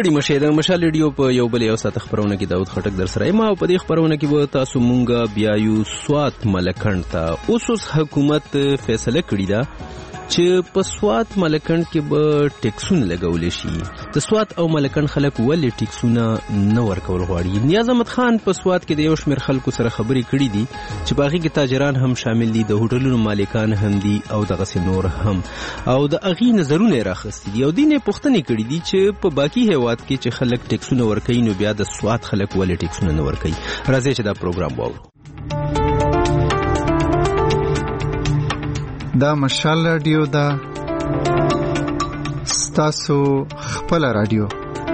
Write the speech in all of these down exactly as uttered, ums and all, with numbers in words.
ستړي مشه د مشال ریډیو په یو بل یو ساعت خبرونه کې داود خټک در سره ما په دې خبرونه کې به تاسو مونږه بیا یو سوات ملکند ته اوس حکومت فیصله کړې ده چې په سوات ملکند کې به ټیکسونه لګول شي. د سوات او ملکند خلک ولې ټیکسونه نه ورکول غواړي؟ نیاز احمد خان په سوات کې د یو شمېر خلکو سره خبرې کړې دي چې په هغې کې تاجران هم شامل دي، د هوټلونو مالکان هم دي او دغسې نور هم، او د هغې نظرونه یې راخیستي دي او دې نه پوښتنې کړې دي چې په باقي هېواد کې چې خلک ټیکسونه ورکوي نو بیا د سوات خلک ولې ټیکسونه نه ورکوي. راځئ چې دا پروګرام واورو. دا مشال رادیو دا ستاسو خپل رادیو.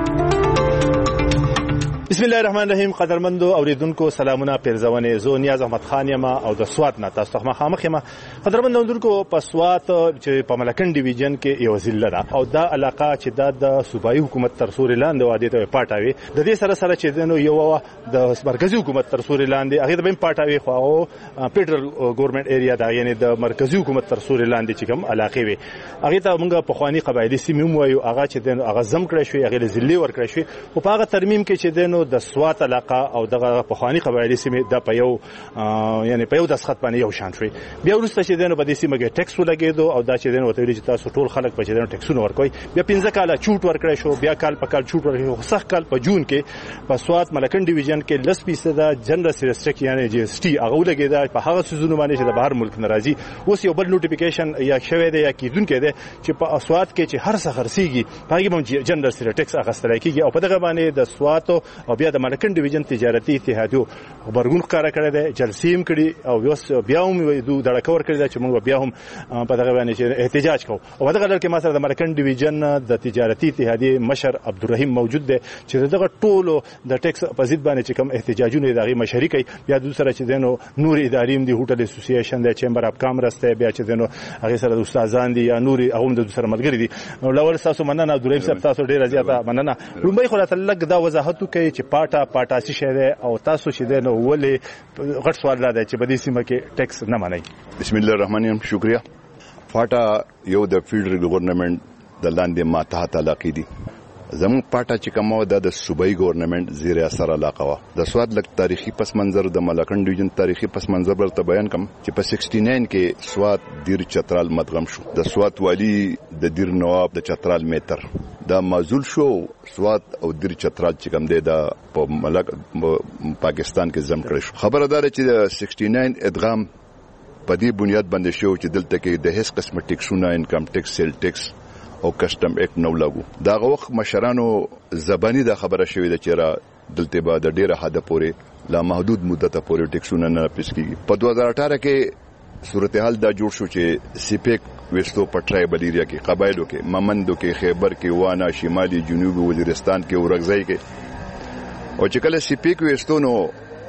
بسم الله الرحمن الرحیم. قدرمندو اوریدونکو سلامونه، پیرزونه زو نیاز احمد خان یم او د سوات نه تاسو ته مخامخ یم. قدرمندو اوریدونکو په سوات چې په ملکند ډیویژن کې یو ضلع ده او دا علاقه چې د صوبایي حکومت تر سوري لاندې وادي ته پټاوي، د دې سره سره چې دنو یو د مرکزی حکومت تر سوري لاندې هغه د بیم پټاوي خو او فدرل ګورنمنت ایریا دا یعنی د مرکزی حکومت تر سوري لاندې چې کوم علاقه وي هغه ته موږ په خواني قبایلی سیمه وایو، هغه چې دنو هغه زم کړی شوی، هغه ضلع ور کړی شوی او په هغه ترمیم کې چې دنو د سوات علاقه او دغه پخوانی قبایلی سیمه د پيو یعنی پيو د سخت باندې یو شان شوی. بیا ورسته چې دنه په دې سیمه کې ټیکس ولګیدو او دا چې دنه وته چې تاسو ټول خلک په چې دنه ټیکسونه ورکوي. بیا پنځه کاله چوټ ورکړی شو، بیا کال په کال چوټ ورکړی شو. سخت کال په جون کې په سوات ملکند ډیویژن کې لس فیصد جنرال سیرسټک یعنی جی اس ټي هغه ولګیدا په هغه سيزونو باندې چې د بهر ملک ناراضي. اوس یو بل نوټیفیکیشن یا شوی دی یا کیدونکې دی چې په سوات کې چې هر څه خرسيږي هغه هم جنرال سیرټکس اخستل کیږي او په دغه باندې د سوات او بیا د ملکند ډیویژن تجارتي اتحادیو خبرګون ښکارا کړی دی، جلسې هم کړي او بیا هم دوی دړه کور کړی چې موږ بیا هم په دغه باندې چې احتجاج کوو. او په دغه ډول کې ما سره د ملکند ډیویژن د تجارتي اتحادیې مشر عبدالرحیم موجود دی چې دغه ټولو د ټیکس په ضد باندې چې کوم احتجاجونه دغه مشري کوي. بیا د سره چې دنو نور ادارې هم دي، هوټل اسوسییشن دی، چیمبر اف کامرس دی، بیا چې دنو هغه سره د استادان دي یا نور هغه د سره ملګری دي. نو لول تاسو مننه عبدالرحیم صاحب، تاسو ډیره زیاته مننه. لومبۍ خو راته لږ دا وضاحت کوي چې پاټا پاټا څه شی دی او تاسو چې دنو ولې غټ سوال دا دی چې په دې سیمه کې ټیکس نه منئ. بسم الله الرحمن الرحیم. شکریہ. پاټا یو د فیډرل ګورنمنت د لاندې ماتحت علاقې دي. زموږ پاټا چې کومه ده د صوبایي ګورنمنت زیر اثر علاقه وا. د سواد لک تاریخي پس منظر د ملکند ډیویژن تاریخي پس منظر ورته بیان کوم چې په سکسټي ناین کې سواد دیر چترال مدغم شو. د سواد والی د دیر نواب د چترال میتر دا معزول شو. سواد او دیر چترال چې کوم دی دا په ملک پاکستان کې زم کړی شو. خبردار چې د سکسټي ناین ادغام په دې بنیاد باندې شو چې دلته کې د هیڅ قسم ټیکسونه انکم ټیکس، سیل ټیکس او کسٹم ایکټ نو لاګو. دا وخت مشرانو زبانی دا خبره شوې ده چې را دلته به د ډیره حد پورې لا محدود مدته پورې ټیکسونه نه پېښ کیږي. په دوه هزار اټھارہ کې صورتحال دا جوړ شو چې سیپیک وستو په ټرایبل ایریا کې قبایلو کې ممندو کې خیبر کې وانا شمالي جنوبي وزیرستان کې اورګزای کې او چې کله سیپیک وستو نو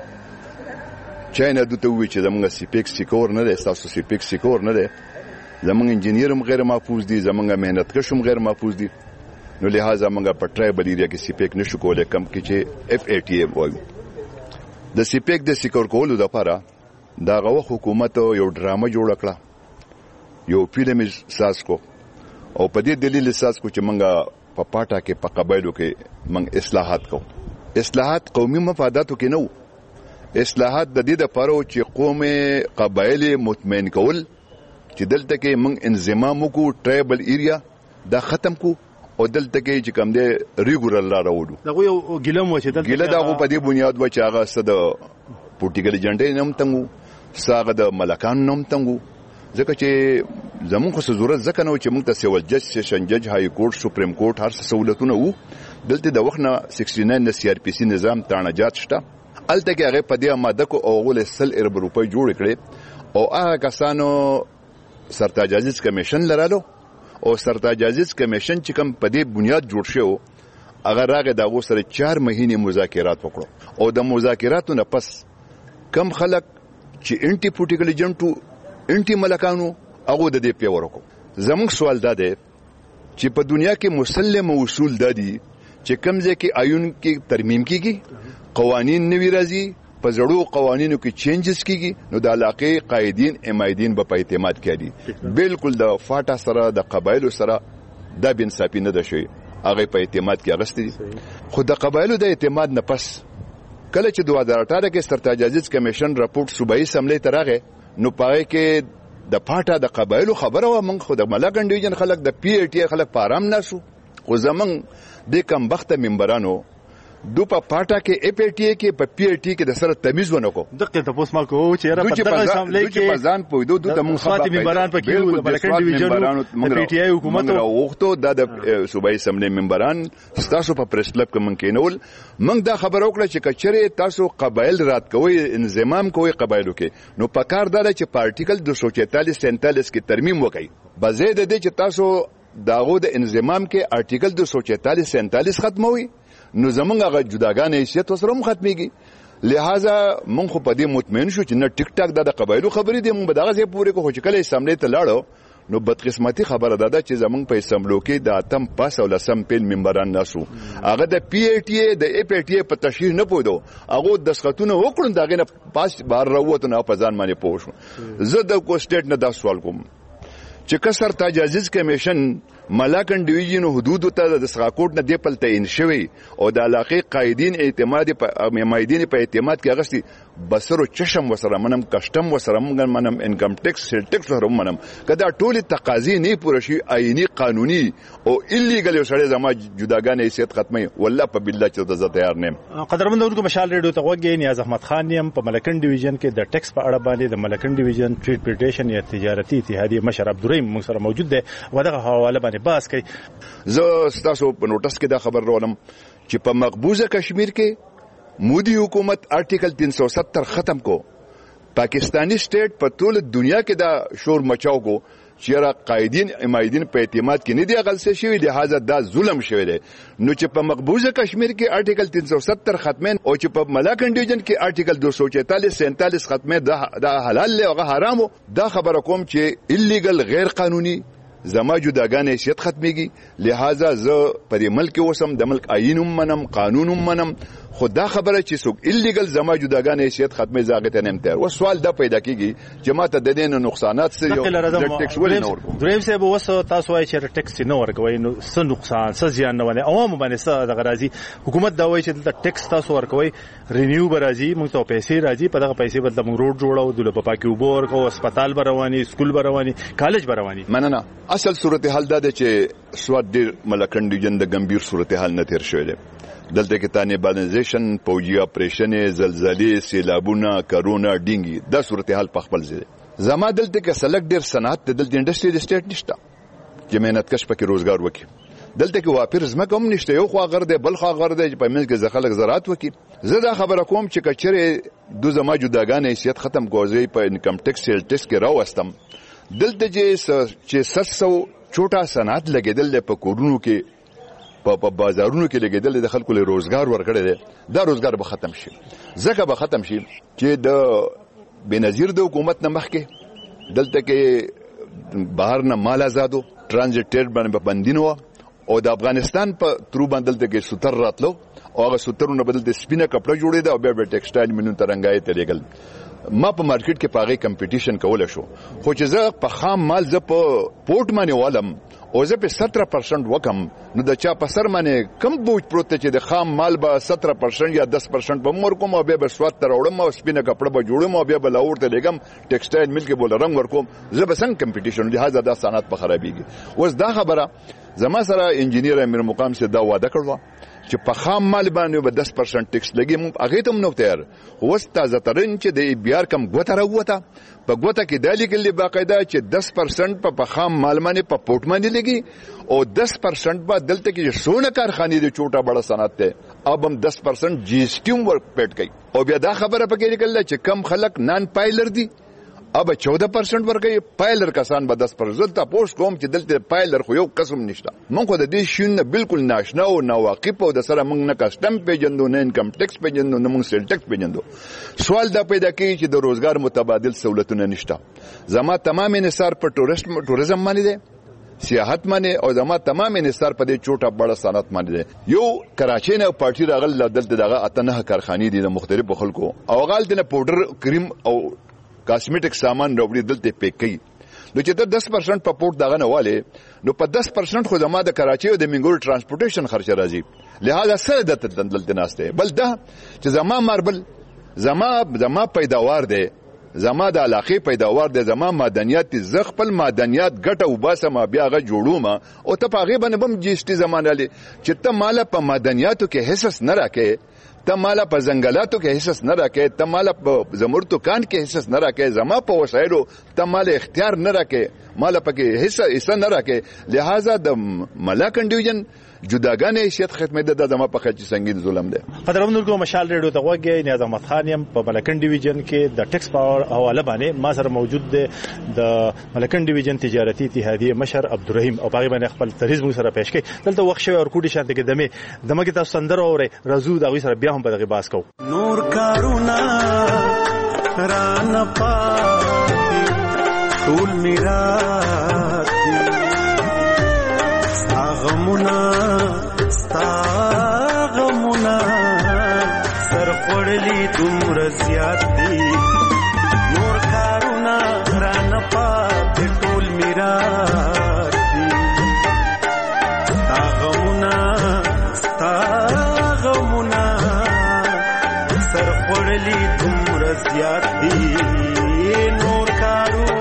چاینا دته وی چې زموږ سیپیک سکور نه ده، تاسو سیپیک سکور نه ده، زمونږ انجینیرم غیر محفوظ دي، زمونږ مهنت کشم غیر محفوظ دي. نو لہذا موږ په ټرایبل ایریا کې سیپیک نشو کولای کم کې چې اف ای ټی ای وایو. د سیپیک د سکور کولو لپاره دا غو حکومت یو ډرامه جوړ کړه، یو فلم ساز کو او په دې دلیل ساز کو چې موږ په پاټا کې په قبایلو کې موږ اصلاحات کو. اصلاحات قومي مفاداتو کې نو، اصلاحات د دې لپاره چې قوم قبایل مطمئن کول چې دلته کې موږ انضمام وکړو، ټرایبل ایریا دا ختم کو او دلته کې چې کوم دی ریګولر لا راوړو. دا یو ګلم و چې دلته ګله دا په دې بنیاد و چې هغه صد پورټیګل جنډې نوم تنګو، ساغه د ملکان نوم تنګو، ځکه چې زموږ خو ضرورت ځکه نو چې موږ ته سیول جج، سیشن جج، های کورټ، سپریم کورټ هر څه سہولتونه وو. دلته د وخت نه سکسټي ناین د سی آر پی سی نظام تانجات شته. الته کې هغه په دې ماده کو او غول سل ارب روپۍ جوړ کړي او هغه کسانو سرتاج عزیز کمیشن لرالو او سرتاج عزیز کمیشن چې کوم په دې بنیاد جوړ شو هغه راغی دا غو سره چار مهینې مذاکرات وکړو او د مذاکراتو نه پس کم خلک چې انټي پولیټیکل ایجنټو انټي ملکانو هغه د دې پیور وکړو. زموږ سوال دا دی چې په دنیا کې مسلم اصول دادي چې کوم ځای کې آیون کې ترمیم کیږي، قوانین نوي راځي، په زړو قوانینو کې چینجز کیږي، نو د علاقې قائدین امایدین به په اعتماد کړي. بالکل د فاټا سره د قبایلو سره دا بنصافي نه ده شوی هغه په اعتماد کې اغستې خو د قبایلو د اعتماد نه پس کله چې دوه هزار اټھارہ کې ستراتیژیک کمیشن رپورټ صوبایي اسمبلی ته راغی نو پاره کې د پاټا د قبایلو خبره و موږ خو د ملاکنډ ډیویژن خلک د پی ای ټی خلک په آرام ناسو خو زمونږ د کم بخته ممبرانو دو په پاټا کې ای پی ټی کې په پی ای ټی کې د سره تمیز ونه کو دغه ته پوس ما کو چې را په دغه اسمبلی کې په ځان په دوه د موږ خاطر ممبران په کې د ملاکنډ ډیویژن د پی ټی آی حکومت او وختو د صوبایي اسمبلی ممبران تاسو په پریس کلب کې مونږ کېنول موږ دا خبر وکړه چې کچره تاسو قبایل رات کوي انضمام کوي قبایلو کې نو په کار دره چې پارټیکل دو سو چوالیس سینتالیس کې ترمیم وکړي بزید د چې تاسو داغو د انضمام کې آرټیکل دو سو چوالیس سینتالیس ختموي نو زمونږ هغه جداګان حیثیت وسره هم ختميږي لہذا مونږ خو په دې مطمئن شو چې نه ټیک ټاک د قبایلو خبرې دي مونږ به دغه ځای پورې کو چې کله اسمبلی ته لاړو نو بدقسمتي خبره ده چې زمونږ په اسمبلو کې د اتم پاس او لسم پیل ممبران ناسو هغه د پی ای ټی د ای پی ټی په تشریح نه پوهدو هغه د سختونه وکړو دغه نه پاس بار راوته نه په ځان باندې پوه شو زه د کو سټیټ نه دا سوال کوم چې کسر تجاوز کمیشن ملاکنډ ډیویژن حدود ته د سقاکوټ نه دی پلته ان شوی او د علاقې قائدین اعتماد په مایدین په اعتماد کې اغستی بسرو چشم وسره منم کسٹم وسره منم انکم ټیکس سیل ټیکس وسره منم کدا ټول تقاضی نه پوره شي آئینی قانوني او الیګل سره زما جداګان حیثیت ختمي والله په بالله چې زه تیار نه قدرمن اورونکو مشال ریډیو ته وګورئ نیاز احمد خان نیم په ملاکنډ ډیویژن کې د ټیکس په اړه باندې د ملاکنډ ډیویژن ټریډ فیډریشن یا تجارتي اتحادیه مشر عبدالرحیم موږ سره موجود دی ودغه حواله باندې بحث کوي زه ستاسو په نوټس کې دا خبر راولم چې په مقبوضه کشمیر کې مودي حکومت آرټیکل تین سو ستر ختم کو پاکستانی سټیټ په ټول دنیا کې دا شور مچاو کو چې را قائدین امایدین په اعتماد کې نه دی غلسه شوی لہذا دا ظلم شوی دی نو چې په مقبوضه کشمیر کې آرټیکل تین سو ستر ختمین او چې په ملاکنډ ډیویژن کې آرټیکل دو سو چوالیس سینتالیس ختمه دا حلال له هغه حرام دا خبره کوم چې الیګل غیر قانوني زما جداګان حیثیت ختميږي لہذا زه په دې ملک وسم د ملک آئینوم منم قانونوم منم خدا خبره چې څوک الیګل زما جداګان حیثیت ختمه زاغه ته نیم تر او سوال دا پیدا کیږي چې ماته د دې نقصانات څه یو د ټیکس ولې نه ورکو دریم سه به وسو تاسو وايي چې ټیکس نه ورکوي نو څه نقصان څه زیان نه ونه عوام باندې څه د غرازي حکومت دا وایي چې د ټیکس تاسو ورکوي رینیو برازي موږ ته پیسې راځي په دغه پیسې بدل موږ روډ جوړو د پاکي وبور کو هسپتال برواني سکول برواني کالج برواني مننه اصل صورتحال دا ده چې سواد ډیر ملاکنډ ډیویژن د ګمبیر صورتحال نه تیر شوی دی دلته کې طالبانیزیشن پوجي اپریشن زلزلې سیلابونه کرونا ډینګي دا صورتحال په خپل ځای زما دلته کې سلک ډیر صنعت دلته انډستری سټیټ نشته چې مهنت کش پکې روزګار وکړي دلته کې واپر زمکه هم نشته یو خو غر دی بل خو غر دی په منځ کې ځخلک زراعت وکړي زه دا خبره کوم چې کچره دو زما جداګان حیثیت ختم کوزي په انکم ټیکس سیل ټیکس کې راوستم دلته چې سسو چوټا صنعت لګیدل په کورونو کې په بازارونو کې لګیدل د خلکو له روزګار ورکړل دي دا روزګار به ختم شي ځکه به ختم شي چې د بنظیر د حکومت نه مخکې دلته کې بهر نه مال آزادو ترانزیت ټریډ باندې بندینو او د افغانستان په ترو باندې دلته کې ستر راتلو او هغه سترونه بدل د سپینه کپړه جوړېده او بیا به ټیکسټایل مینو ترنګای ته لګل ما په مارکیټ کې پاغه کمپټیشن کول شو خو چې زه په خام مال زه په پورټ باندې والم او زه په ستر پرسنټ وکم نو د چا په سر باندې کم بوج پروت چې د خام مال به ستر پرسنټ یا دس پرسنټ به مور کوم او به سواد تر وړم او سپینه کپړه به جوړم او به لاور ته لګم ټیکسټایل مل کې بول رنگ ورکوم زه به څنګه کمپټیشن لہذا دا صنعت په خرابېږي اوس دا خبره زما سره انجینیر امیر مقام سے دا وعده کړو چې په خام مال باندې به دس پرسنټ ټیکس لګي مونږ هغه ته نو تیار اوس تازه ترين چې د بیار کم غوته راغوته په غوته کې دالي کې باقاعده چې دس پرسنټ په خام مال باندې په پورټ باندې لګي او دس پرسنټ به دلته کې سونه کارخانه دي چوټا بڑا صنعت ته اب هم دس پرسنټ جی ایس ټی ورک پټ کوي او بیا دا خبره پکې نکړل چې کم خلک نان پایلر دي अब चौदह परसेंट ورکوي پایلر کسان به دس پرسنټ ته پوس کوم چې دلته پایلر خو یو قسم نشته مونږ د دې شین بالکل ناشنا او ناواقف او د سره مونږ نه کسٹم پیجندو نه انکم ټیکس پیجندو نه مونږ سیل ټیکس پیجندو سوال دا پیدا کوي چې د روزګار متبادل سہولتونه نشته زما تمام انحصار په ټوریست ټوریزم باندې دی سیاحت باندې او زما تمام انحصار په دې چوټه بڑا صنعت باندې دی یو کراچۍ نه پارټي راغل دلته دغه اتنه کارخانې دي د مختلفو خلکو او غال د پاوډر کریم او کاسمیټک سامان راوړي دلته پیک کوي نو چې د دس پرسنټ په پورت دغه نه والي نو په دس پرسنټ خو زما د کراچي او د منګور ترانسپورټیشن خرچ راځي لہذا سره د دلته ناشته بل دا چې زما ماربل زما زما پیداوار دی زما د علاقې پیداوار دی زما معدنیات ز خپل معدنیات ګټه وباسه ما بیا غ جوړوم او ته پاغه باندې بم جېشتي زمانه لې چې ته مال په معدنیاتو کې حصص نه راکې ته مال په ځنګلاتو کې حصص نه راکې ته مال په زمرتو کان کې حصص نه راکې زما په وسایلو ته مال اختیار نه راکې مال پکې حصہ حصہ نه راکې لہذا د ملاکن ډیویژن جداګانې حیثیت خدمت د زما په خچ سنگین ظلم دی قدرمنو کو مشال ریډیو ته وګورئ نیاز احمد خان یم په ملکن ډیویژن کې د ټیکس پاور حواله باندې ما سره موجود دی د ملکن ډیویژن تجارتي اتحادیه مشر عبدالرحیم او باغی باندې خپل تریز مو سره پېښ کړي دلته وخت شوی او کوټی شانته کې دمه دمه کې تاسو سندر اوري رزو دا غوي سره بیا هم په دغه باس کو نور کارونا ران پاتې ټول میراث غمونا ستاغمونا سر خړلی دومره زیات دي نور کارونا ران پاتې ټول میراث دي ستاغمونا ستاغمونا سر خړلی دومره زیات دي نور کارونا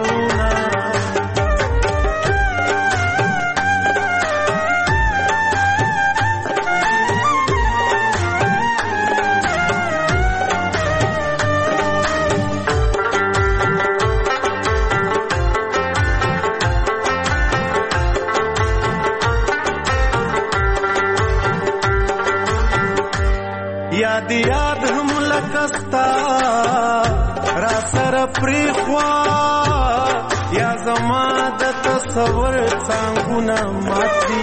یاد یاد هم لکستا را سر پریخوا یا زما د تصور څنګهونه ماتي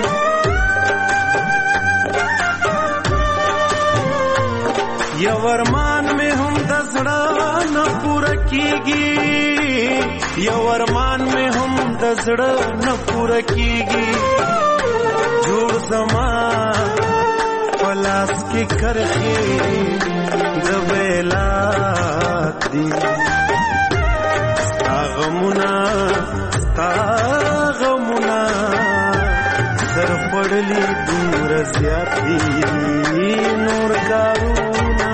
یو ارمان مې هم د زړه نه پوره کیږي یو ارمان مې هم د زړه نه پوره کیږي جوړ زما پلاس کی کرخی دبیلات دی ستاغمونا ستاغمونا سر پڑلی دور زیاد دی نور کارونا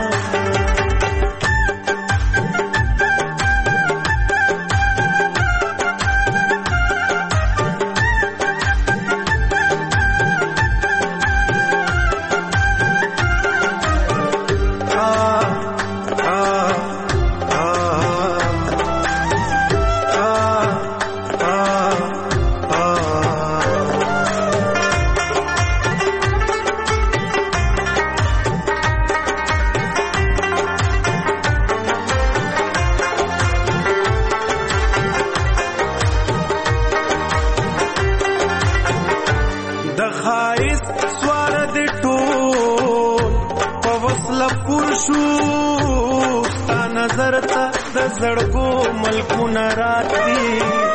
زړګو ملکونه راځي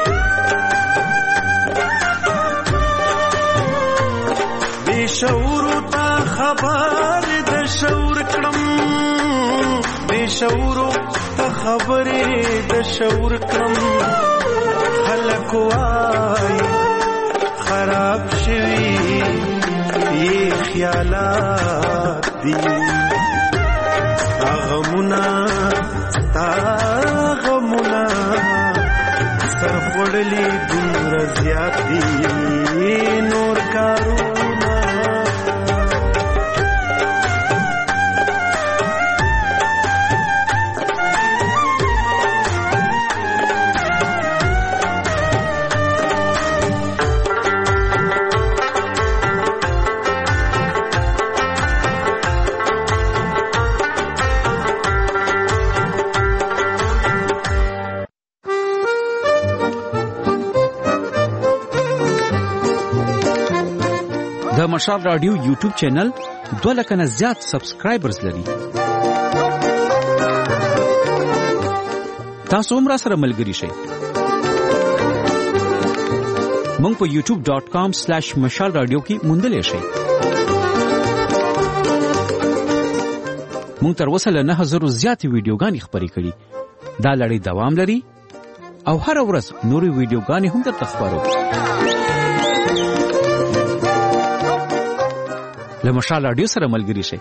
بے شعور تا خبر د شعور کړم بے شعور تا خبر د شعور کړم خلک وای خراب شوی یہ خیالات دي غمونه غمونا سر خړلی دومره زیات دي نور کارونا د مشال رادیو یوټیوب چینل دوه لک نه زیات سبسکرایبرز لري. تاسو هم را سره ملګري شئ. مونږ په یوټیوب ډاٹ کام سلیش مشال رادیو کې موندلی شئ. مونږ تر اوسه له نه هزارو زیاتې ویډیوګانې خپرې کړي. دا لړۍ دوام لري او هر ورځ نوري ویډیوګانې هم درته خبرو. له مشال رادیو سره ملګري شئ.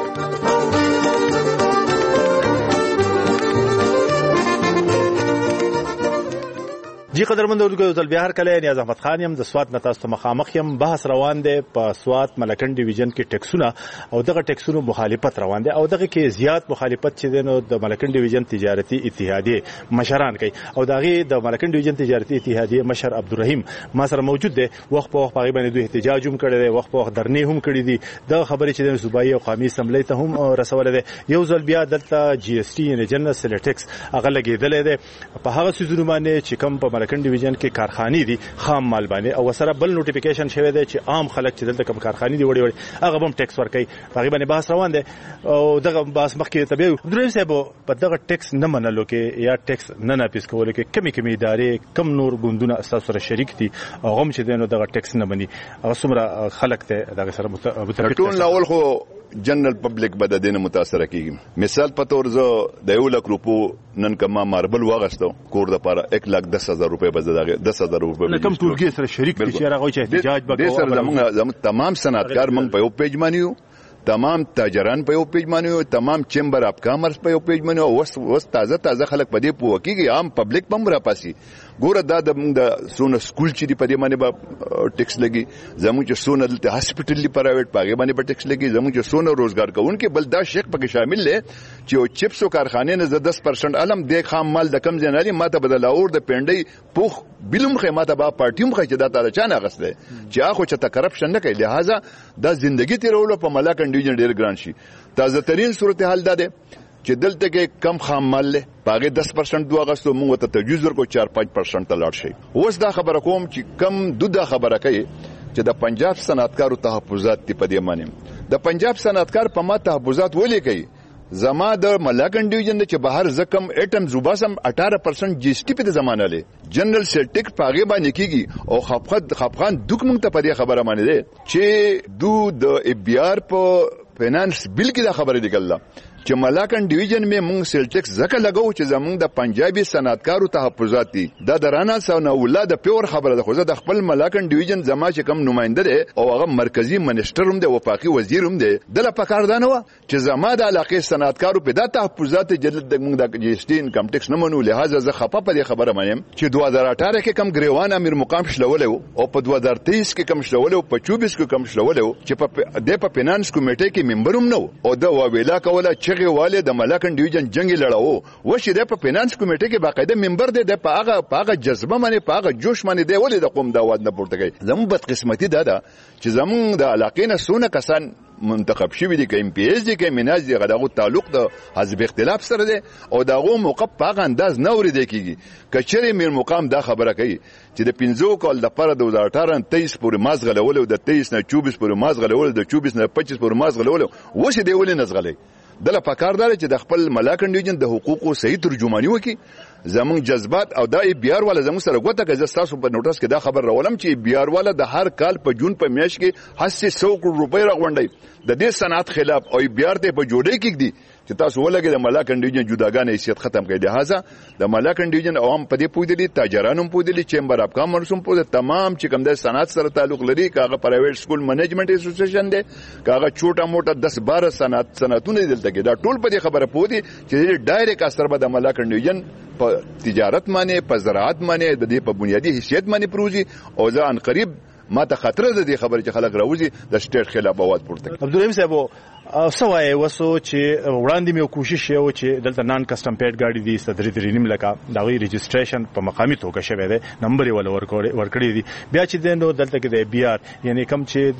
جی قدرمند اردوګو تل بیا هر کله نیاز احمد خان یم د سوات نتاس ته مخامخ یم. بحث روان دی په سوات ملکن ډیویژن کې ټیکسونه او دغه ټیکسونو مخالفت روان دی او دغه کې زیات مخالفت چې دی نو د ملکن ډیویژن تجارتي اتحادیه مشران کوي او دغه د ملکن ډیویژن تجارتي اتحادیه مشر عبدالرحیم ما سره موجود دی. وخت په وخت هغه باندې دوی احتجاج هم کړی دی، وخت په وخت درنې هم کړی دي. د خبرې چې د صوبایي او قومي اسمبلی ته هم رسول دي. یو ځل بیا دلته جی اس ټي یعنی جنرال سیل ټیکس هغه لګیدل دی په هغه سيزونو باندې چې کوم په ملکن ډیویژن کې کارخانې دي خام مال باندې او سره بل نوټیفیکیشن شوی دی چې عام خلک چې دلته کوم کارخانې دي وړي وړي هغه هم ټیکس ورکوي. هغه باندې بحث روان دی او دغه بحث مخکې ته بیا عبدالرحیم صاحب په دغه ټیکس نه منلو کې یا ټیکس نه ناپیس کولو کې کمی کمی ادارې کم نور ګوندونه اساس سره شریک دي او هم چې دنه دغه ټیکس نه مني هغه څومره خلک ته دغه سره متفق ټول لاول خو جنرال پبلک به د دې نه متاثر کیږي. مثال په تور زه د یو لک روپو نن کما ماربل واغستو کور د پاره یک لک دس هزار روپے به دغه دس هزار روپے کم ټولګي سره شریک دي چې هغه چې احتجاج وکړي. زموږ تمام صنعتکار موږ په یو پیج مانیو، تمام تاجران په یو پیج مانیو، تمام چیمبر اف کامرس په یو پیج مانیو. وس وس تازه تازه خلک په دې پوه کیږي، عام پبلک پم را پاسي. ګوره دا د موږ د سونه سکول چې دی په دې باندې به ټیکس لګي، زموږ چې سونه دلته هسپټل دی پرایویټ پاګې باندې به ټیکس لګي، زموږ چې سونه روزګار کوونکې بل دا شیخ پکې شامل دی چې او چپس او کارخانې نه دس پرسنټ علم د خام مال د کم ځنالي ماته بدل اور د پنډي پوخ بلوم خیماته با پارټیوم خې چې دا تعالی چانه غسته چې اخو چې ته کرپشن نه کوي. لہذا دا ژوندۍ تیرولو په ملاکن ډیویژن ډیر ګران شي. تازه ترين صورتحال ده چې دلته کې کم خام مال له پاګه دس پرسنټ دوه غستو موږ ته تجویز ورکو چار پنځه پرسنټ ته لاړ شي. اوس دا خبره کوم چې کم دوه خبره کوي چې د پنجاب صنعتکارو تحفظات تی په دې معنی د پنجاب صنعتکار په ما تحفظات ولې کوي. زما د ملاکن ډیویژن چې بهر زکم اټم زوباسم اٹھارہ پرسنٹ جی ایس ټی په زمانه له جنرال سیټیک پاګه باندې کیږي او خفقت خفقان دوک مونږ ته په دې خبره باندې ده چې دو د ای بی آر په فینانس بل کې دا خبره لیکل چې ملاکن ډیویژن می مونږ سیل ټیکس زکه لګاو چې زمونږ د پنجابي صنعتکارو تحفظات دي. دا د رانا سونه اولاد پیور خبره ده. خو زه د خپل ملاکن ډیویژن زما چې کم نماینده ده او هغه مرکزی منیسټر هم ده، وفاقي وزیر هم ده، دله پکار دانه و چې زما د علاقې صنعتکارو په دا تحفظات جلد د مونږ د جی ایس ټی انکم ټیکس نه منو. لہذا زه خپه په دې خبره مې چې دوه هزار اٹھارہ کې کم ګریوان امیر مقام شلول او په دوه هزار تیئیس کې کم شلول او په چوبیس کې کم شلول چې په د په فینانس کمیټې کې ممبر هم نو او د ویلا کوله چې والے د ملاکن ډیویژن جنگ لړاو و چې د په فینانس کمیټې کې باقاعده ممبر دی د پاغه پاغه جذبه باندې پاغه جوش باندې دی ولې د قوم د واد نه پورته کوي. زموږ بدقسمتي دا ده چې زموږ د علاقې نه سونه کسان منتخب شوی دي، که ام پی ایس دي، که مناز دي، غداغو تعلق د حزب اختلاف سره دي او داغو موقف پاغه انداز نه ورېدل کیږي. کچره میر مقام دا خبره کوي چې د پنځو کال د پر د دوه هزار اٹھارہ تیئیس پورې ماز غلول او د تیئیس نه چوبیس پورې ماز غلول، د چوبیس نه پچیس پورې ماز غلول، وښه دی ولې نزغلې دله پکاردار چې د خپل ملاکن ډیویژن د حقوقو صحیح ترجمانی وکي. زمون جذبات او د بي ار والا زمون سره غوته کې زستاسو په نوټس کې دا خبر راولم چې بي ار والا د هر کال په جون په میاشت کې هڅه سو کروڑ روپۍ راغونډي د دې صنعت خلاف او بي ار ته په جوړې کې دي چې تاسو ولګي د ملاکن ډیویژن جداګانه حیثیت ختم کړي. لہذا د ملاکن ډیویژن عوام په دې پوهېدلي، تاجرانو پوهېدلي، چیمبر اف کامرس هم پوهېدلي، تمام چې کوم د صنعت سره تعلق لري، کاغه پرایویټ سکول منیجمنت اسوسییشن دی، کاغه چوټا موټا دس بارہ صنعت صنعتونه دلته کې دا ټول په دې خبره پوهېدي چې ډایرکټ اثر به د ملاکن ډیویژن په تجارت باندې، په زراعت باندې، د دې په بنیادی حیثیت باندې پروزي او ځان قریب ما ته خطر ده دې خبره چې خلک راوځي د سټیټ خلاف आवाज پورته کوي. عبدالرحیم صاحب سوای وسو چې وړاندې مې کوشش یو چې دلته نان کسٹم پیډ گاډي دي صدري درینم لکه دا وی رجسټریشن په مقامي توګه شوی دی، نمبر یې ول ورکړی دی. بیا چې دنو دلته کې د بي ار یعنی کم چې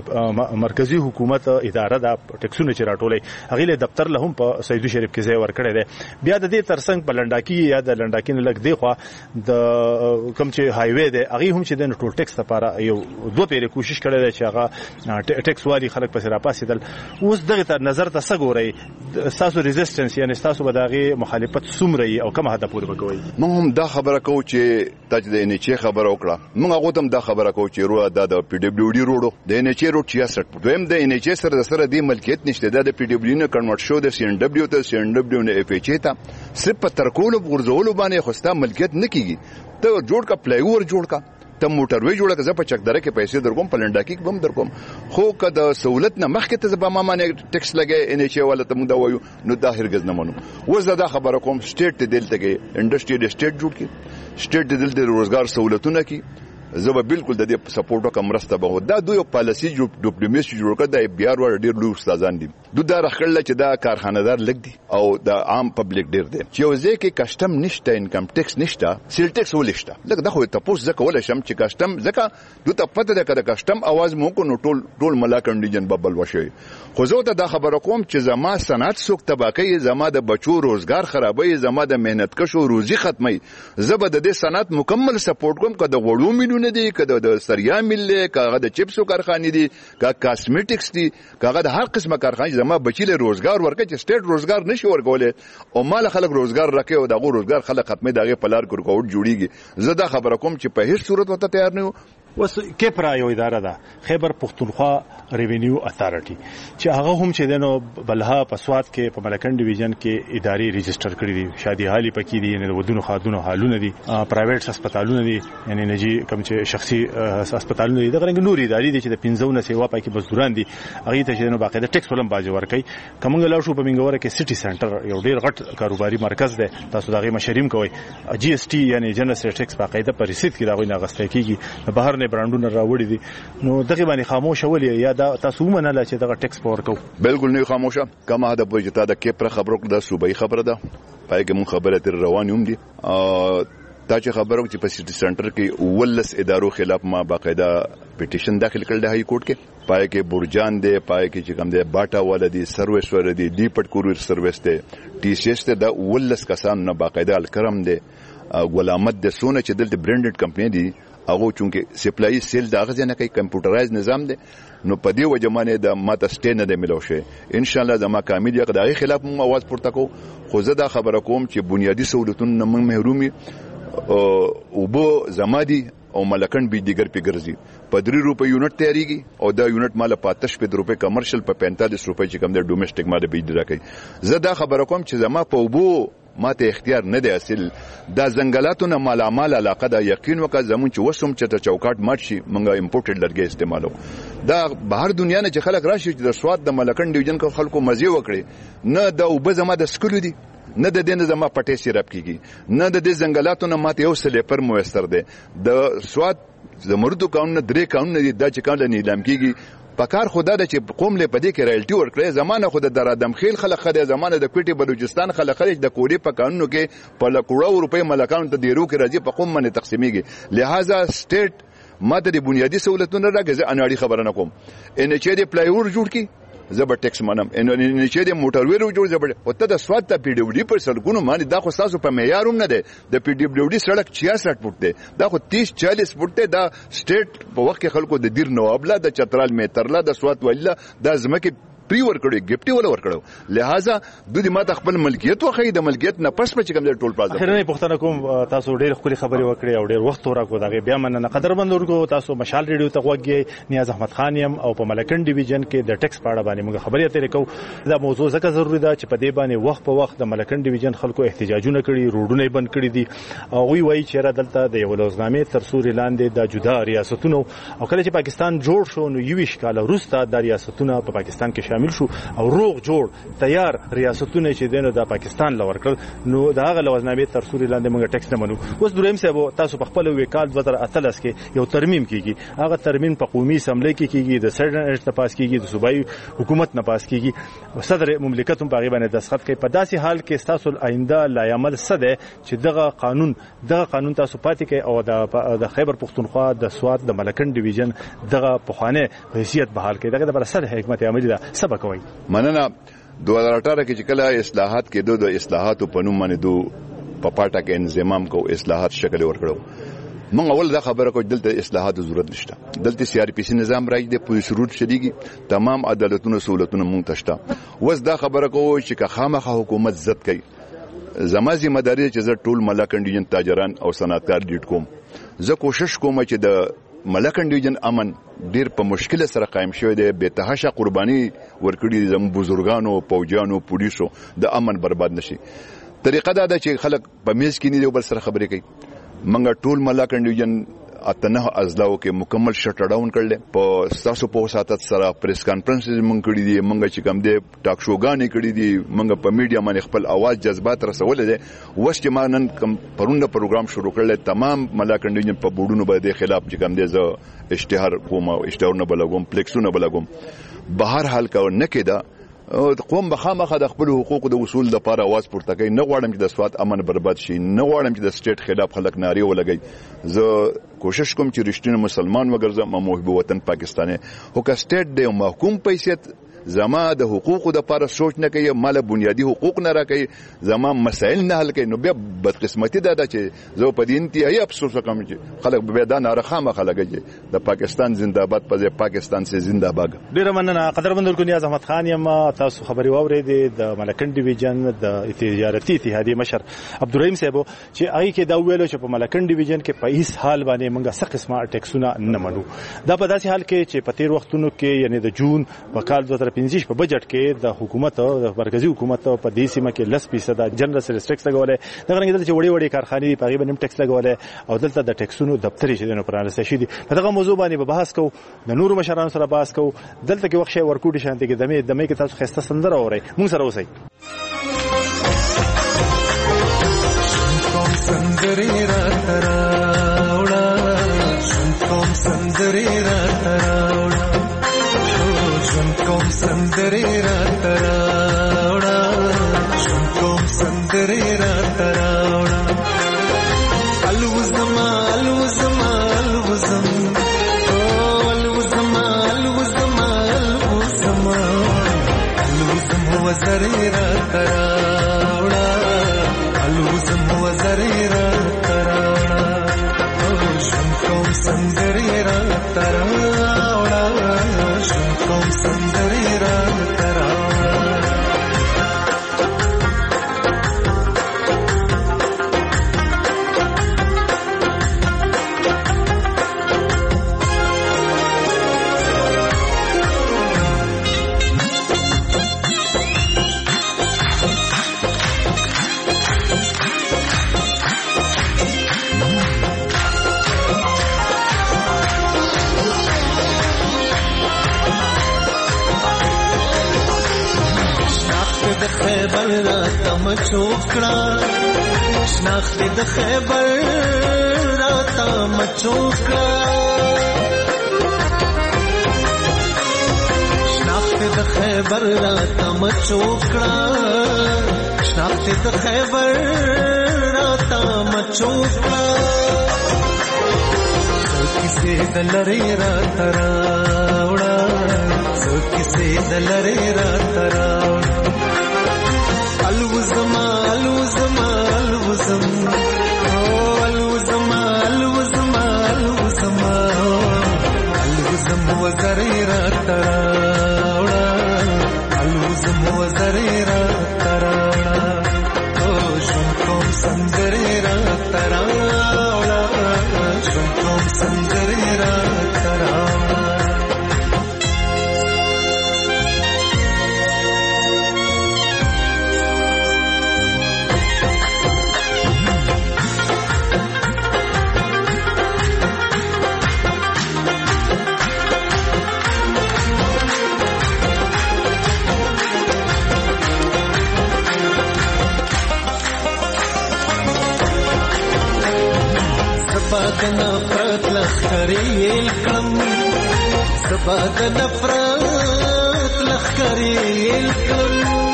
د مرکزی حکومت اداره د ټیکسونو چې راټولې هغه له دفتر له هم په سیدو شریف کې ځای ورکړی دی. بیا د دې ترڅنګ په لنډاکی یا د لنډاکی نه لګ دی خو د کم چې های وی دی هغه هم چې د ټول ټیکس لپاره یو دوه پیری کوشش کړی دی چې هغه ټیکس وادي خلک پسې را پاسېدل. اوس دغه ته نظر ته سګوري تاسو ریزिस्टنس یعنی تاسو به دغه مخالفت څومره او کوم هدف پورې وکوي. موږ هم دا خبره کوو چې تاسو د ان ایچ خبره وکړه. موږ هغه تم دا خبره کوو چې روه د پی ډبلیو ډي روډو د ان ایچ روډ چھیاسټ دویم د ان ایچ سره سره د ملکیت نشته د پی ډبلیو نه کنورټ شو د سی ان ډبلیو ته سی ان ډبلیو نه اف ایچ ته صرف په ترکول او ورزول باندې خوستا ملکیت نه کیږي. ته جوړ کا پلی اور جوړ کا ته موټر وی جوړه که په چکدره کې پیسې درکوم په لنډا کې بم درکوم خو که د سہولت نه مخکې ته به ما باندې ټیکس لګي ان ایچ والا ته مونږ دا وایو نو دا هرګز نه منو. اوس دا خبره کوم سټیټ دلته کې انډستری د سټیټ جوړ کی سټیټ دلته روزګار سہولتونه کی زه به بالکل د دې سپورټ او کمرسته به دا دوی پالیسی ډیپلوماسي جوړ کړ د بیا ور ډیر لوی استادان دي دوی دا راخړل چې دا کارخانه‌دار لګ دي او د عام پبلک ډیر دي چې وځي کې کسٹم نشته انکم ټیکس نشته سیل ټیکس ولښته لکه دا خو تاسو ځکه ول شم چې کسٹم ځکه دوی ته پته ده کړه کسٹم आवाज مو کو نو ټول ټول ملا کنډیجن ببل وشي. خو زه ته دا خبره کوم چې زما صنعت سوک تباکې زما د بچو روزګار خرابوي زما د مهنت کشو روزي ختمي زبر د دې صنعت مکمل سپورټ کوم کده وړو مليونه دي کده د سریا ملي کاغه د چپسو کارخانې دي کا کاسمیټکس دي کاغه د هر قسمه کارخانې زما بچیله روزګار ورکړي چې سټیټ روزګار نشي ورکولې او مال خلک روزګار راکې او دغه روزګار خلک ختمي دغه پلار ګورکاوټ جوړیږي. زه دا خبره کوم چې په هیڅ صورت وته تیار نه یو. وس کیپرا یو اداره ده خیبر پختونخوا ریوینیو اتارټي چې هغه هم چې دنو بلها په سواد کې په ملکن ډیویژن کې اداري ريجستره کړی دي شادي حالي پکې دي یعنی ودونو خادونو حالونه دي پرایویټ هسپتالونه دي یعنی نجی کوم چې شخصي هسپتالونه دي دغه نور اداري دي چې د پنځونه سیوا پکې مزدوران دي هغه ته چې نو باقاعده ټیکس ولم باج ورکي کومنګ لا شو په منګوره کې سټي سنټر یو ډیر غټ کاروباري مرکز ده تاسو دغه مشریم کوي جی اس ټي یعنی جنرال ټیکس باقاعده په رسید کې دغه نه غسته کیږي بهر نه برانډونه راوړي دي نو دغه باندې خاموش ولې یا دا تاسو ومنله چې دغه ټیکس پور کو بالکل نه خاموشه کما دا بوجتا د کیپر خبرو د صوبای خبره ده پای کې مون خبره تر روان یم دي دا چې خبرو چې په سټي سنټر کې ولس ادارو خلاف ما باقاعده پټیشن داخل کړل د هاي کورټ کې پای کې برجان دی پای کې چې کوم دی باټا ولدي سرویس ور دي ډی پټ کوریر سرویس دی ټي سی اس ته د ولس کسان نه باقاعده الکرم دی غلامت د سونه چې دلته برانډډ کمپنی دي هغه چونکه سپلای سیل دا غزه نه کوي کمپیوټرایز نظام دی نو په دې وجه باندې د ماته سټین نه ملو شي ان شاء الله زما کامل یو دغه خلاف مو आवाज پورته کو خو زه دا خبره کوم چې بنیادی سہولتونه من محرومي او بو زمادي او ملکن به دیګر په ګرځي په درې روپے یونټ تیاریږي او دا یونټ مال په آتش په روپے کمرشل په پینتالیس روپے چې کوم د ډومېسټک مال به دی راکې زه دا خبره کوم چې زما په وبو ماته اختیار نه دی اصل دا زنګلاتونه مالامال علاقه دا یقین وکړه زمون چې وسوم چې ته چوکاټ مات شي مونږه امپورټډ لرګي استعمالو دا بهر دنیا نه چې خلک راشي چې د سواد د ملکن ډیویژن کو خلکو مزه وکړي نه دا وب زما د سکولو دي نه د دین زما پټې سیرپ کیږي نه د دې زنګلاتونه ماته یو سلې پر موثر دي د سواد زمردو قانون درې قانون دي دا چې کله نیلام کیږي پکار خدا د چې قوم له پدې کې رایلټي ورکړي زمانه خود د رادم خیل خلک خدای زمانه د کوټي بلوچستان خلک خلک د کوړي په قانونو کې په لکوړو روپې ملکان ته دیرو کې راځي په قوم باندې تقسیمېږي لہذا سټیټ ماته د بنیادی سہولتونو راګه اناړي خبره نه کوم ان چې د پلایور جوړ کی زبر ټیکس منم ان چې د موټر ویرو جوړ زبر او ته د سواد ته پی ډبلیو ډي پر سرګونو باندې دا خو تاسو په معیاروم نه ده د پی ډبلیو ډي سړک چھیاسټ فوټ ده دا خو تیس چالیس فوټ ده دا سټیټ په وخت کې خلکو د دیر نوابلا د چترال میترلا د سواد ولا د زمکه پری ور کړو گیفټي ولا ور کړو لہذا د دې ماته خپل ملکیت وخی د ملکیت نه پس پچ کوم د ټول پلاز خیر نه پښتنه کوم تاسو ډېر خوري خبري وکړي او ډېر وخت ورکو دغه بیا مننه قدرمن ورکو تاسو مشال ریډیو ته وګورئ نیاز احمد خان يم او په ملکن ډیویژن کې د ټیکس پاړه باندې موږ خبرې اترې کوو دا موضوع ځکه ضروری ده چې په دې باندې وخت په وخت د ملکن ډیویژن خلکو احتجاجونه کړي روډونه بند کړي دي او وی وایي چې را دلته د یو لوزنامې تر سوري لاندې د جدا ریاستونو او کله چې پاکستان جوړ شو نو یویش کال وروسته د ریاستونو په پاکستان کې شامل شو او روغ جوړ تیار ریاستونه چې دینو د پاکستان لور کړل نو دا غو لوزنامې تر سوري لاندې موږ ټیکس نه منو اوس دریم صاحب تاسو په خپل وکال دوه هزار اتلس کې یو ترمیم کیږي هغه ترمیم په قومي اسمبلی کې کیږي د سرډن اجت پاس کیږي د صوبایي حکومت نه پاس کیږي صدر مملکت هم په غیبه دستخط کوي په داسې حال کې تاسو آینده لایعمل سده چې دغه قانون دغه قانون تاسو پاتې کوي او د خیبر پختونخوا د سواد د ملکن ډیویژن دغه پخوانه حیثیت بحال کوي دغه د سره حکمت عملی ده سبا کوي مننه دو هزار اٹھارہ کې چې کله اصلاحات کې دو د اصلاحاتو په نوم باندې دو په پاټا کې انضمام کو اصلاحات شکل ورکړو موږ اول دا خبره کوو دلته اصلاحات ضرورت نشته. دلته سی آر پی سی نظام راځي د پولیس روټ شریږي تمام عدالتونو سہولتونه موږ تشته. وس دا خبره کوو چې که خامخا حکومت عزت کوي زما ذمہ داری چې زه ټول ملاکنډ ډیویژن تاجران او صنعتکار لیډ کوم. زه کوشش کوم چې د ملاکنډ ډیویژن امن ډیر په مشکل سره قائم شوی دی. بے تحاشا قرباني ورکړي زموږ بزرګانو پوجانو پولیسو د امن برباد نشي. طریقه دا ده چې خلک په میز کې نه بل سره خبرې کوي. منګه ټول ملاکنډ ډیویژن اتنه ازلاو کې مکمل شټ ډاون کړل. په تاسو په ساتت سره پریس کانفرنس مونږ کړی دی. مونږ چې کوم دی ټاک شوګانې کړی دي. مونږ په میډیا باندې خپل आवाज جذبات رسول دي. وس چې ما نن کوم پرونده پروګرام شروع کړل تمام ملاکنډ ډیویژن په بورډونو باندې خلاف چې کوم دی زه اشتهار کوم او اشتهار نه بلګوم پلیکسونه بلګوم. بهر حال کا نه کېدا قوم بخامخه د خپل حقوقو د وصول لپاره आवाज پورته کوي. نه غواړم چې د سواد امن برباد شي. نه غواړم چې د سټیټ خلاف خلک ناري ولګي. زه کوشش کوم چې رښتینی مسلمان وګرځم او محب وطن پاکستاني هو که سټیټ دی او محکوم پیسې زما د حقوقو د لپاره سوچ نه کوي. مال بنیادی حقوق نه راکوي. زما مسائل نه حل کوي. نو بیا بدقسمتي ده چې زه په دې انتهایی افسوس کوم چې خلک به دا نارخامه خلګي د پاکستان زنده‌باد په پاکستان سي زنده‌باد. ډیر مننه قدرمن کو نیاز احمد خان یم. تاسو خبري واورېدې د ملاکنډ ډیویژن د تجارتي اتحادیه مشر عبدالرحیم صاحب چې هغه کې دا ویلو چې په ملاکنډ ډیویژن کې په هیڅ حال باندې موږ څه قسمه ټیکسونه نه منو. دا په داسې حال کې چې په تیر وختونو کې یعنی د جون په کال دوه هزار پنځه په بجټ کې د حکومت د مرکزی حکومت په دې سیمه کې لس فیصد جنرال سیلز ټیکس لګولای. دا غوښنه چې وړي وړي کارخانې په هغه باندې ټیکس لګولای او دلته د ټیکسونو دفتري چې نه پرانسته شي. په دغه موضوع باندې به بحث کوو. د نورو مشرانو سره بحث کوو. دلته کې وخت شي ورکوټي شانتي کې دمه دمه کې تاسو خسته سندره اورئ. مونږ سره اوسئ. سندري را تراوړه کوم سندري را تراوړه کوم سندري را تراوړه کوم سندري را تراوړه الوزما الوزما الوزم او الوزما الوزما الوزما الوزم هو زري را تراوړه الوزم هو زري را تراوړه کوم سندري را تراوړه کوم سندري را تراوړه خیبر راته مچوکړه شناخت د خیبر راته مچوکړه شناخت د خیبر راته مچوکړه شناخت د خیبر راته مچوکړه کیسه دلری راته راوړه کیسه دلری راته راوړه الوزما الوزما الوزم او الوزما الوزما الوزما الوزم وزري را تراوړه الوزم وزري را تراوړه او شم کوم سندري را تراوړه شم کوم سندري را تراوړه سبا د نفرت لخکری الکم سبا د نفرت لخکری الکم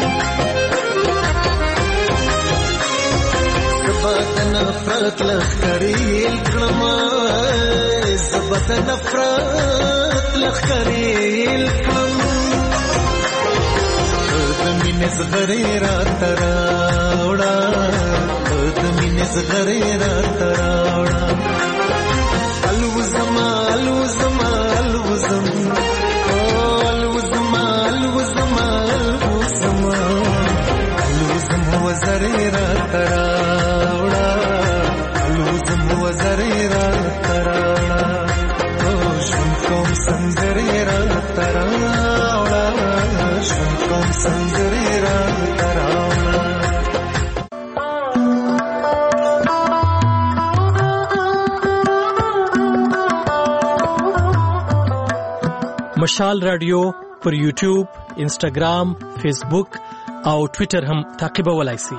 سبا د نفرت لخکری الکم سبا د نفرت لخکری الکم د مینې زغری را تراوړه د مینې زغری را تراوړه مشال رادیو پر یوټیوب، انسټاګرام، فیسبوک او ټوئیټر هم تعقیبولای شئ.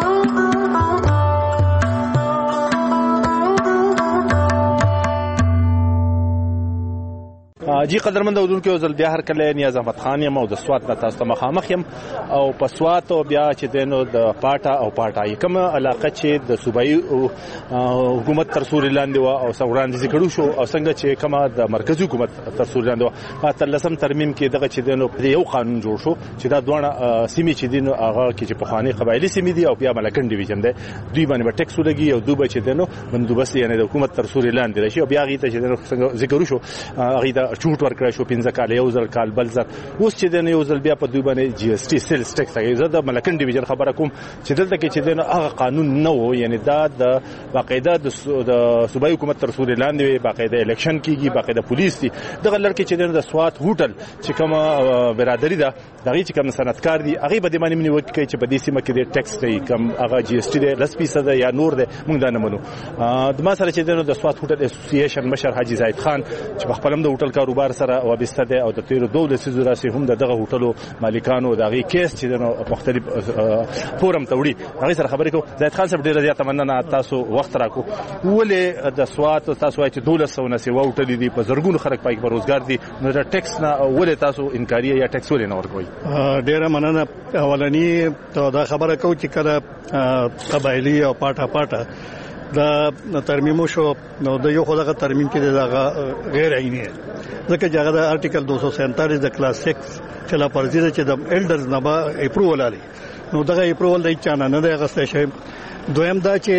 جی قدرمند اودونکو یو ځل بیا هر کله نیاز احمد خان یم او د سوات نه تاسو ته مخامخ یم او په سوات او بیا چې دینو د پاټا او پاټای کوم علاقه چې د صوبایي حکومت تر سوري لاندې و او سوړاندې ذکرو شو او څنګه چې کومه د مرکزی حکومت تر سوري لاندې و په تلسم ترمیم کې دغه چې دینو یو قانون جوړ شو چې دا دوه سیمې چې دینو هغه کې چې په خواني قبایلی سیمې دي او بیا ملکن ډیویژن دی دوی باندې به ټیکس ولګي او دوی چې دینو بندوبست یعنی د حکومت تر سوري لاندې راشي او بیا غي ته چې دینو ذکرو شو هغه دا چوټ ورکړی شو پنځه کال یو ځل کال بل ځل اوس چې دنه یو ځل بیا په دوی باندې جی اس ټي سیلز ټیکس هغه زده ملکن ډیویژن خبره کوم چې دلته کې چې دنه هغه قانون نه و یعنی دا د باقاعده د صوبایي حکومت تر سوري لاندې باقاعده الیکشن کیږي باقاعده پولیس دي دغه لړکې چې دنه د سوات هوټل چې کومه برادری ده دغه چې کوم صنعتکار دي هغه به د باندې منی وکړي چې په دې سیمه کې د ټیکس دی کوم هغه جی اس ټي دی لس فیصد یا نور دی موږ دا نه منو. د ما سره چې دنه د سوات هوټل اسوسییشن مشر حاجی زاید خان چې په خپلم د هوټل کاروبار سره وابسته ده او د تیر دوله سيزو راسي هم دغه هوټلو مالکانو دغه کیس چې د مختلف فورم توړي هغه سره خبرې کو. زاید خان صاحب ډیره زیاته مننه تاسو وخت راکو. ولې د سوات تاسو وايي چې دوله سونه سی وټل دي په زرګونو خلک پای په روزګار دي نو د ټیکس نه ولې تاسو انکاری یا ټیکس ولې نه ورکوي؟ ډیره مننه. اولنی ته دا خبره کو چې کله قبایلی او پاټا پاټا دا ترمیمو شو نو د یو خدغه ترمیم کې دا غیر عیني ځکه چې هغه د آرټیکل دو سو سینتالیس د کلاس سکس خلاف ورزي ده چې د ایلډرز نه با اپروول لري نو دغه اپروول د چانه نه دی غوښته شي. دویم دا چې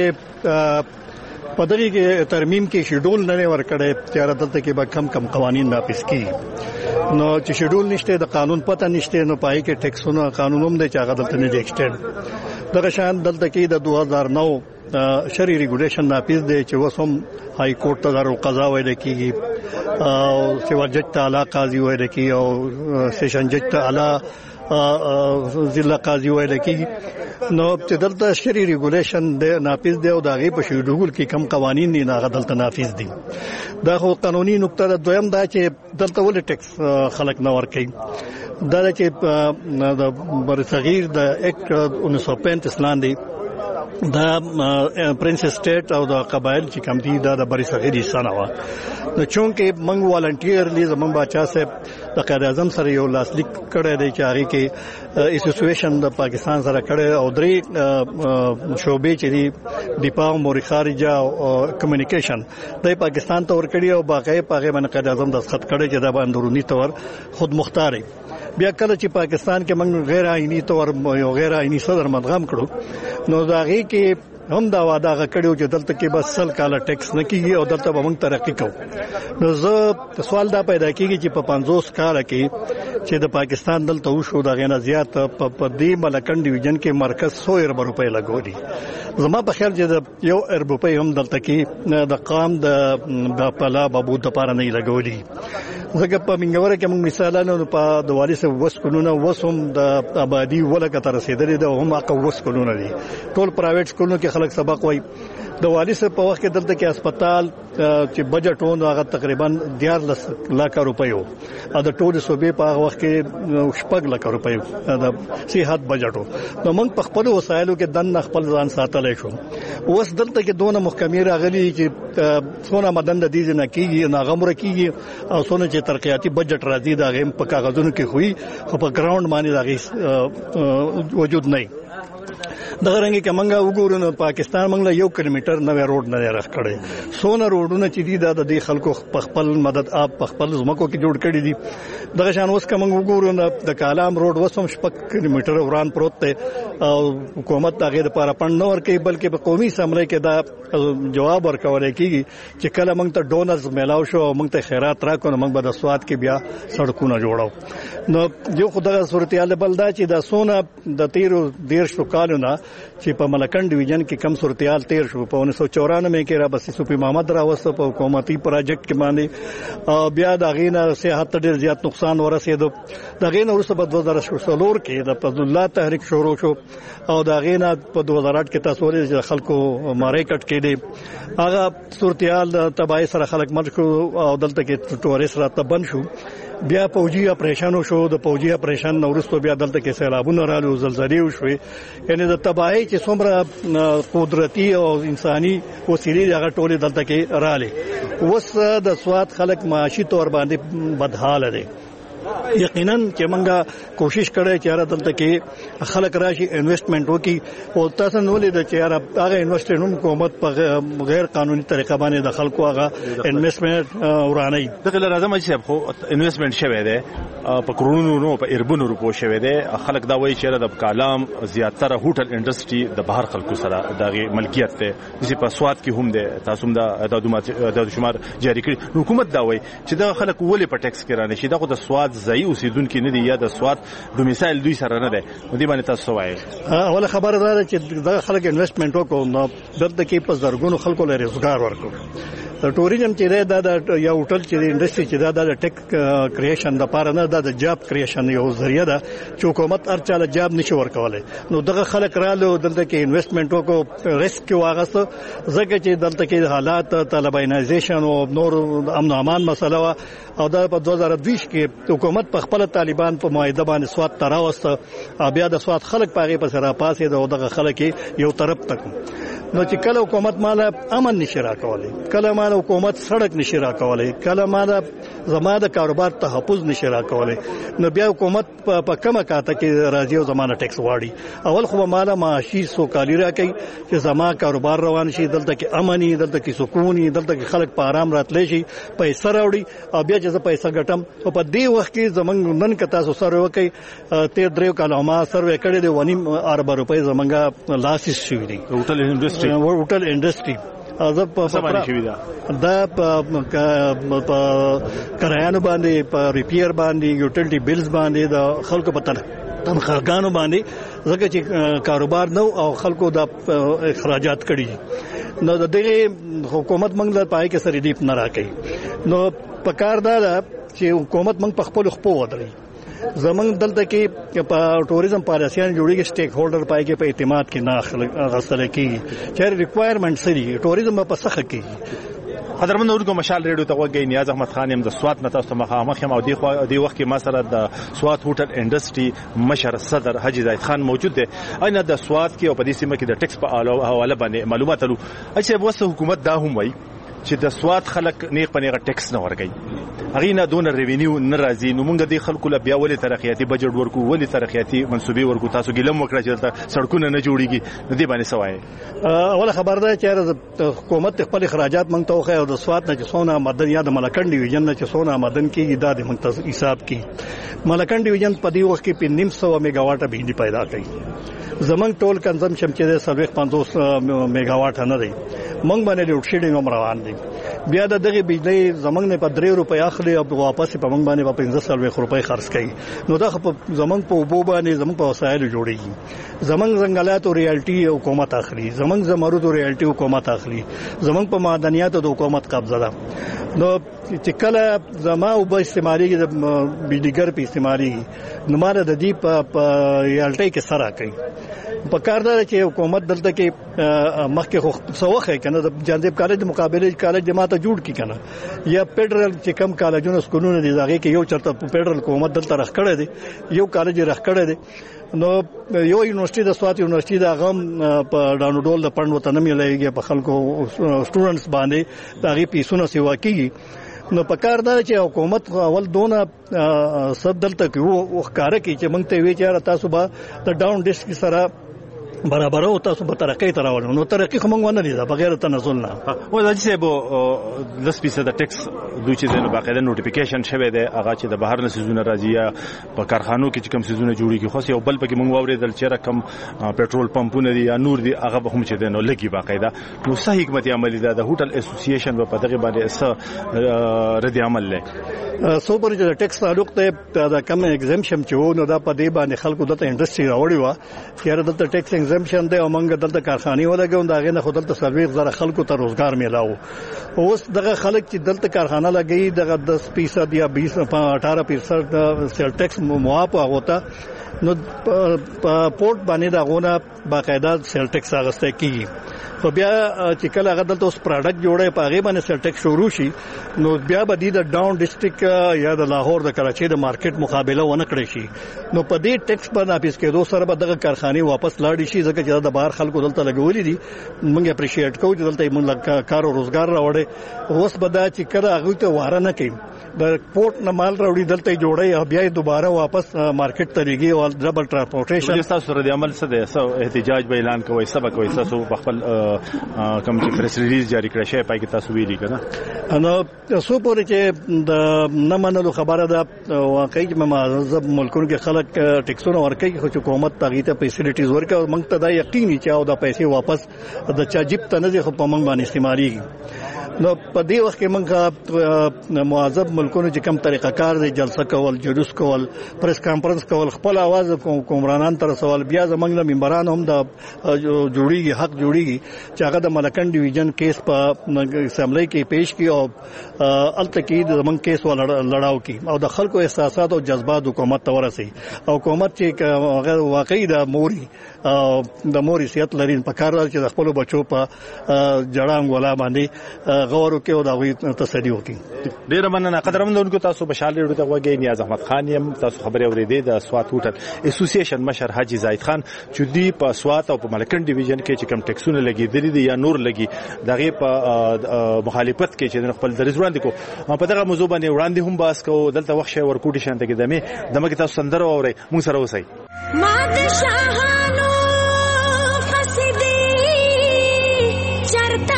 په دغه کې ترمیم کې شیډول نه ورکړي چې راته کې به کم کم قوانين نافذ کړي نو چې شیډول نشته د قانون پته نشته نو پای کې ټیکسونو قانونوم دی چې هغه دلته نه دی ایکسټند دغه شان دلته کې د دوه هزار نو شری ریګولیشن نافذ دی چې وسوم های کورټ ته دارو قضا وایي کیږي او سیوا جج ته اعلی قاضي وایي کیږي او سیشن جج ته اعلی ضلع قاضي وایي کیږي نو چې دلته شری ریګولیشن دی نافذ دی او دا غي په شیډول کې کم قوانين دي نه دلته نافذ دي. دا خو قانوني نقطه ده. دویم دا چې دلته ول ټیکس خلک نه ورکي دا چې د برصغیر د اکټ انیس سو پینتیس لاندې دا پرنس سټیټ او د قبایل چې کم دي دا د بری صغیر حصہ نه و نو چونکه موږ والنټیرلی زمون بچا صاحب د قائد اعظم سره یو لاسلیک کړی دی چې هغه کې اسوسییشن د پاکستان سره کړی او درې شعبې چې دی دفاع امور خارجه او کمیونیکیشن د پاکستان ته ورکړي او باقي پاغه باندې قائد اعظم دستخط کړی چې دا اندرونی تور خود مختار بیا کله چې پاکستان کې موږ غیر آئینی تور یو غیر آئینی صدر مدغم کړو نو دا غي کې هم دا وعده غکړیو چې دلته کې بس سل کاله ټیکس نه کیږي او دلته به موږ ترقی کوو. نو زه سوال دا پیدا کیږي چې په پنځوس کال کې چې د پاکستان دلته وشو دا غنه زیات په دې ملکن ډیویژن کې مرکز سو ارب روپۍ لګولي. زما په خیال چې یو ارب روپۍ هم دلته کې د قام د د پلا بابو د پاره نه لګولي. زګ په منګوره کې موږ مثالونه په دوالي سره وسکونونه وسوم د آبادی ولکه تر رسیدلې ده هم اقو وسکونونه دي ټول پرایویټ سکولونو کې خلک سبق وای. د والی سره په وخت کې دلته کې هسپتال چې بجټ وونه هغه تقریبا ډیر لک روپۍ او د ټول صوبې په هغه وخت کې شپږ لک روپۍ د صحت بجټ نو موږ په خپل وسایلو کې دن خپل ځان ساتلای شو. اوس دلته کې دونه محکمې راغلي چې څونه مدن د دې نه کیږي نه غمره کیږي او څونه چې ترقیاتي بجټ راځي دا غیم په کاغذونو کې خوې خو په ګراوند باندې دا وجود نه. دغه رنګ کې منګه وګورو نو پاکستان منګله یو کیلومتر نوې روډ نه راخ کړي سونه روډونه چې دي د دې خلکو خپل مدد اپ خپل زمکو کې جوړ کړي دي. دغه شان اوس کوم وګورو د کالام روډ وسوم شپږ کیلومتر وران پروت دی او حکومت هغه لپاره پند نه ورکوي بلکې په قومي سملې کې دا جواب ورکول کېږي چې کله موږ ته ډونرز میلاو شو موږ ته خیرات راکو نو موږ به د سواد کې بیا سړکونه جوړاو. نو یو خدای صورتحال بلدا چې دا سونه د تیرو ډیر شو کالونه چې په ملکن ډیویژن کې کم صورتحال تیر شو په انیس سو چورانوے کې را بس صوفي محمد راوسته په حکومتي پروجیکټ کې باندې بیا د غینه صحت ډیر زیات نقصان ورسېدو. د غینه ورسره په دوه هزار څلور کې د فضل الله تحریک شروع شو او د غینه په دوه هزار آټ کې تاسو ورې خلکو مارې کټ کې دي هغه صورتحال تباہی سره خلک مرګ او دلته کې ټوریست راته بند شو. بیا پوجي اپریشن شو د پوجي اپریشن نورستو بیا دلته کې سیلابونه رالو زلزلې وشوي یعنی د تباہي چې څومره قدرتي او انساني وسیلې هغه ټولې دلته کې رالي اوس د سواد خلک معاشي تور باندې بدحال دي یقینا چې موږ کوشش کړی چې را دلته کې خلک راشي انویسټمنٹ وکي او تاسو نو لید چې را هغه انویسټمنټ حکومت په غیر قانوني طریقه باندې د خلکو هغه انویسټمنٹ ورانه دغه لازم چې خو انویسټمنٹ شوی دی په کرونو نو په اربن روپو شوی دی خلک دا وایي چې د کالام زیاتره هوټل انډستری د بهر خلکو سره دغه ملکیت ته چې په سواد کې هم دی تاسو هم د د شمار جاری کړی حکومت دا وایي چې د خلک ولې په ټیکس کې رانه شي دغه د سواد ځای اوسیدونکو نه دی یا د سواد ډومیسایل دوی سره نه دی دوی باندې تاسو وایي اوله خبره ده چې د خلک انویسټمنٹ وکړو نو دلته کې په زرګونو خلکو له روزګار ورکړو د ټوریزم چې دا د یا هوټل چې د انډستری چې دا د ټیک کریشن د پاره نه د جاب کریشن یو ذریعہ ده چې حکومت ارچاله جاب نشي ورکولای نو دغه خلک رالو دلته کې انویسټمنٹ وکړو ریسک واغسته ځکه چې دلته کې حالات طالبانایزیشن او نور امن امان مسله او دا په دوه هزار دوه کې حکومت په خپل طالبان په معاهده باندې سواد تراوسته بیا د سواد خلک پاغي په سره پاسې دغه خلک یو طرف تک نو چې کله حکومت مال امن نشي راکولای کله مال حکومت سړک نشي راکولای کله مال زما د کاروبار تحفظ نشي راکولای نو بیا حکومت په کومه کاته کې راځي او زمانه ټیکس واړي اول خو مال معاشي سوکالي راکړي چې زما کاروبار روان شي دلته کې امني دلته کې سکوني دلته کې خلک په آرام راتلی شي پیسې راوړي او بیا چې پیسې ګټم او په دې وخت کې زمونږ نن کتا سو سره وکي ته درې کاله ما سروې کړې دی ونیم ارب روپۍ زمونږه لاسیس شوی دی هوټل انډستری هوټل انډستری ازب په دا په کرایانو باندې په ریپیر باندې یوټیلیټي بیلز باندې د خلکو په تنخواهګانو باندې ځکه چې کاروبار نو او خلکو د اخراجات کړي نو د دغه حکومت موږ له پای کې سره دیپ نه راکړي نو پکار دا چې حکومت موږ په خپل خپل ودرې زمنګ دلته کې په ټوریزم پالیسیان جوړیږي سټیک هولډر پای کې په اعتماد کې نه غسل کېږي چې ریکوایرمنټ سری ټوریزم په سخه کېږي قدرمن اورګو مشال ریډیو ته وګورئ نیاز احمد خان هم د سواد نه تاسو مخامخ هم او دی خو دی وخت کې ما سره د سواد هوټل انډستری مشر صدر حاجی زاید خان موجود دی اينه د سواد کې او په دې سیمه کې د ټیکس په حواله باندې معلومات لرو چې وسه حکومت دا هم وایي چې د سواد خلک نیغ په نیغه ټیکس نه ورګي هغه نه دون ریوینیو نه راځي نو موږ د خلکو له بیا ولې ترقیاتي بجټ ورکو ولې ترقیاتي منسوبي ورکو تاسو ګلم وکړه چې سړکونه نه جوړیږي نو دی باندې سوای اوله خبر ده چې حکومت خپل اخراجات موږ ته خو د سواد نه چې سونه مدن یا د ملکن ډیویژن نه چې سونه مدن کې د موږ حساب کې ملکن ډیویژن په دې وخت کې په نیم سو میگا واټه بجلی پیدا کړي زمنګ ټول کنزمپشن چې د سرویس پنځوس میگا واټه نه دی موږ باندې لوډ شیډینګ هم روان دي بیا د دغه بجلی زمنګ نه په درې روپیا اخلي او واپس په موږ باندې په پنځه سلوي روپۍ خرڅ کوي نو دا په زمنګ په وبو باندې زمنګ په وسایل جوړیږي زمنګ ځنګلات او ریالټي حکومت اخلي زمنګ زمرد او ریالټي حکومت اخلي زمنګ په معدنیات د حکومت قبضه ده نو چې کله زما او به استعمالي د بجلیګر په استعمالي نو ماره د دې په ریالټي کې سره کوي په کار دا چې حکومت دلته کې مخکې خو څوخه کنه د جانب کالج مقابله کالج جماعت جوړ کی کنه یا فدرال چې کم کالجونو سکونونه دي هغه کې یو چرته فدرال حکومت دلته رخ کړی دی یو کالج رخ کړی دی نو یو یونیورسيټي د سوات یونیورسيټي د غم په ډانوډول د پند وطن ملایږي په خلکو سټوډنټس باندې هغه پیسونه سیوا کیږي نو په کار دا چې حکومت اول دونه سب دلته کې وو ښکارا کی چې موږ ته وی چې تاسو به د ډاون ډیسک سره برابر او تاسو په ترقی تراول نو ترقی خو موږ ونه لیدا بغیر تنزل نه او د چې به د سپیسه د ټیکس دوی چې د باقاعده نوټیفیکیشن شوه دی هغه چې د بهر نه سيزونه راځي یا په کارخانو کې چې کوم سيزونه جوړیږي خو یو بل پکې موږ واورېدل چې رقم پېټرول پمپونه دي یا نور دي هغه هم چې د نو لګي باقاعده نو صحیح حکمت عملی ده د هوټل اسوسییشن په دغه باندې س رد عمل لې سو پر چې ټیکس تعلق ته د کم ایگزمپشن چې وو نو دا په دې باندې خلکو دته انډستری راوړی و چې دلته ټیکس ایگزمپشن دی او موږ دلته کارخانه ولګو دا غنه خو دلته سرویس زره خلکو ته روزګار میلاو اوس دغه خلک چې دلته کارخانه لګي دغه دس فیصد یا بیس اٹھارہ فیصد سیل ټیکس موافق هوتا نو په پورت باندې دا غونه باقاعده سیل ټیکس اغسته کیږي خو بیا چې کله هغه دلته اوس پروډکټ جوړه په هغه باندې سرټیک شروع شي نو بیا به د ډاون ډیسټریکټ یا د لاهور د کراچۍ د مارکیټ مقابله ونه کړی شي نو په دې ټیکس باندې نافذ کېدو سره به دغه کارخانه واپس لاړ شي ځکه چې د بهر خلکو دلته لګولې دي موږ اپریشیټ کوو چې دلته موږ کار او روزګار راوړي اوس به دا چې کله هغه ته واره نه کوي د پورت نه مال راوړي دلته جوړي او بیا دوباره واپس مارکیټ ته لګي او ډبل ټرانسپورټیشن تاسو سره د عمل څه دی سو احتجاج به اعلان کوي سبق کوي تاسو په خپل کوم چې پریس ریلیز جاری کړی شي پای کې تاسو ویلي کنه نو سو پورې چې د نه منلو خبره ده واقعي چې معذب ملکونو کې خلک ټیکسونه ورکوي خو حکومت تاغي ته فیسیلیټیز ورکوي او موږ ته دا یقیني چې او دا پیسې واپس د چا جیب ته نه ځي خو په موږ باندې استعمالي نو په دې وخت کې موږ معذب ملکونو چې کوم طریقه کار دی جلسه کول جلوس کول پریس کانفرنس کول خپل आवाज کومرانان تر سوال بیا زمنګ له منبران هم د جوړیږي حق جوړیږي چې هغه د ملکن ډیویژن کیس په اسمبلی کې پیش کی او التکی د زمنګ کیس ول لړاو کی او د خلکو احساسات او جذبات حکومت ته ورسي او حکومت چې هغه واقعي د موري د موري سیاست لري په کار چې د خپل بچو په جړانګ ولا باندې غور وکړي او دا وی تسدي وکړي ډیر مننه قدرمنونکو تاسو بشال ریډیو ته وګورئ نیاز احمد خان یم تاسو خبري اوریدې د سوات هوټل اسوسییشن مشر حاجی زاید خان چې دی په سوات او په ملکن ډیویژن کې چې کم ټیکسونه لګیدلي دي یا نور لګي دغه په مخالفت کې چې خپل درز وړاندې کو په دغه موضوع باندې وړاندې هم باس کو دلته وخت شي ورکوټی شانته کې دمه دمه کې تاسو سندره اورئ موږ سره اوسئ ما د شاهانو قصیدې چرته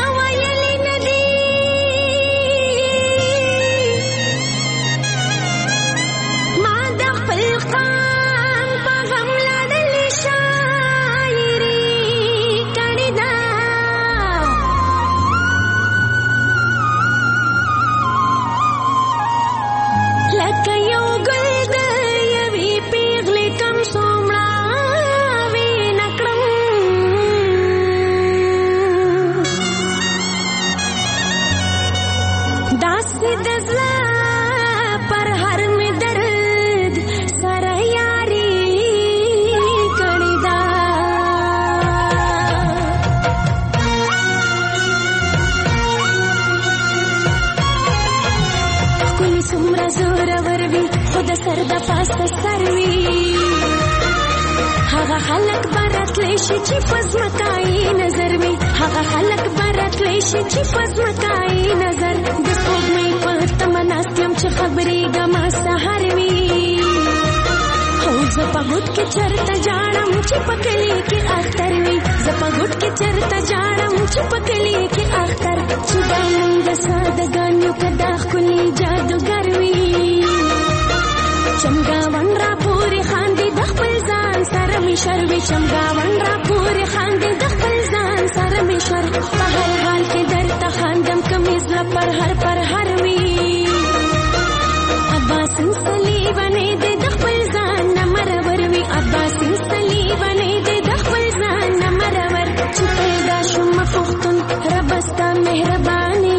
سر د پاسته سروي هغه خلک براتلی شي چې پزمکای نظر می هغه خلک براتلی شي چې پزمکای نظر د سپوږمۍ په تمناستم چې خبرې ګما سحر می او زه په هوت کې چرته جاړم چې پکلی کې اختر وي زه په هوت کې چرته جاړم چې پکلی کې اختر چې دا موږ سادهګانو کدا خولي جادوګر وي چمګاون را پوری خاندي د خپل ځان سره می شروي چمګاون را پوری خاندي د خپل ځان سره می شر په هر حال کې درته خاندم کمیز لا پر هر پر هر وی عباس سلی باندې د خپل ځان نمرور وی عباس سلی باندې د خپل ځان نمرور چې پیدا شوم پختون ربستا مهرباني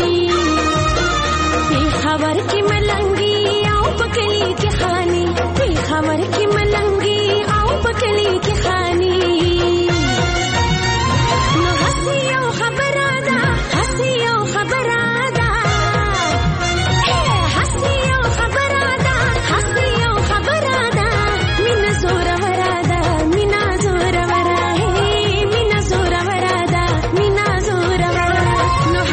په خبر کې ملنګي او پکلی کې خاني په خبر کې ملنګي او پکلی کې خاني نو هسي او خبره ده هسي او خبره ده هسي او خبره ده هسي او خبره ده مینا زور ورا ده مینا زور ورا هي مینا زور ورا ده مینا زور ورا نو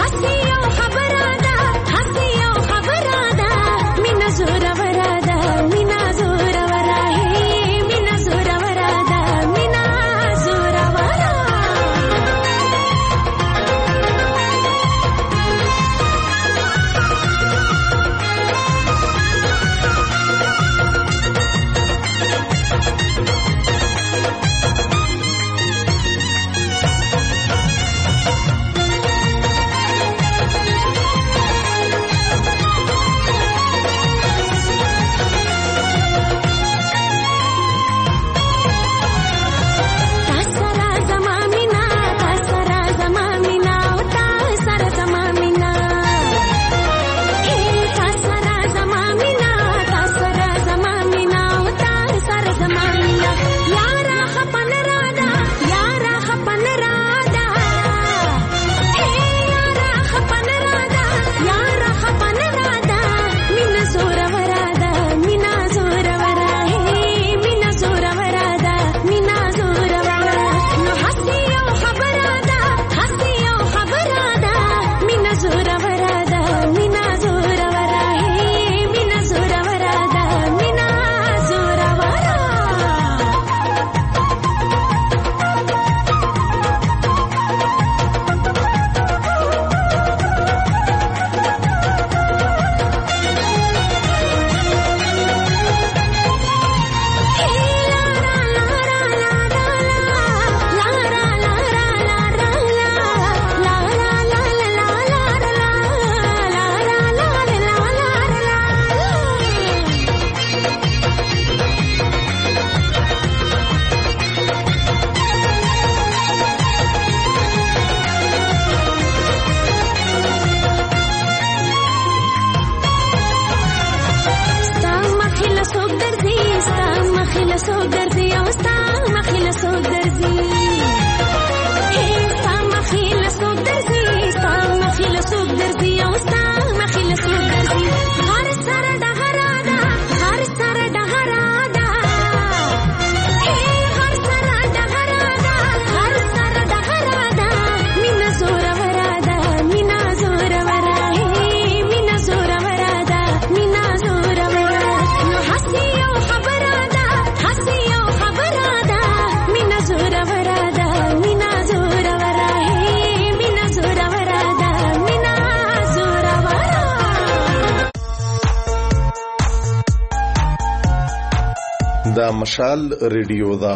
دا مشال ریډیو دا.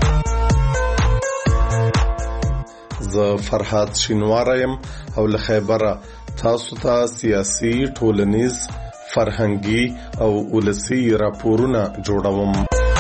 زه فرحات شینواره یم او له خیبره تاسو ته سیاسي، ټولنیز، فرهنګي او ولسي راپورونه جوړوم.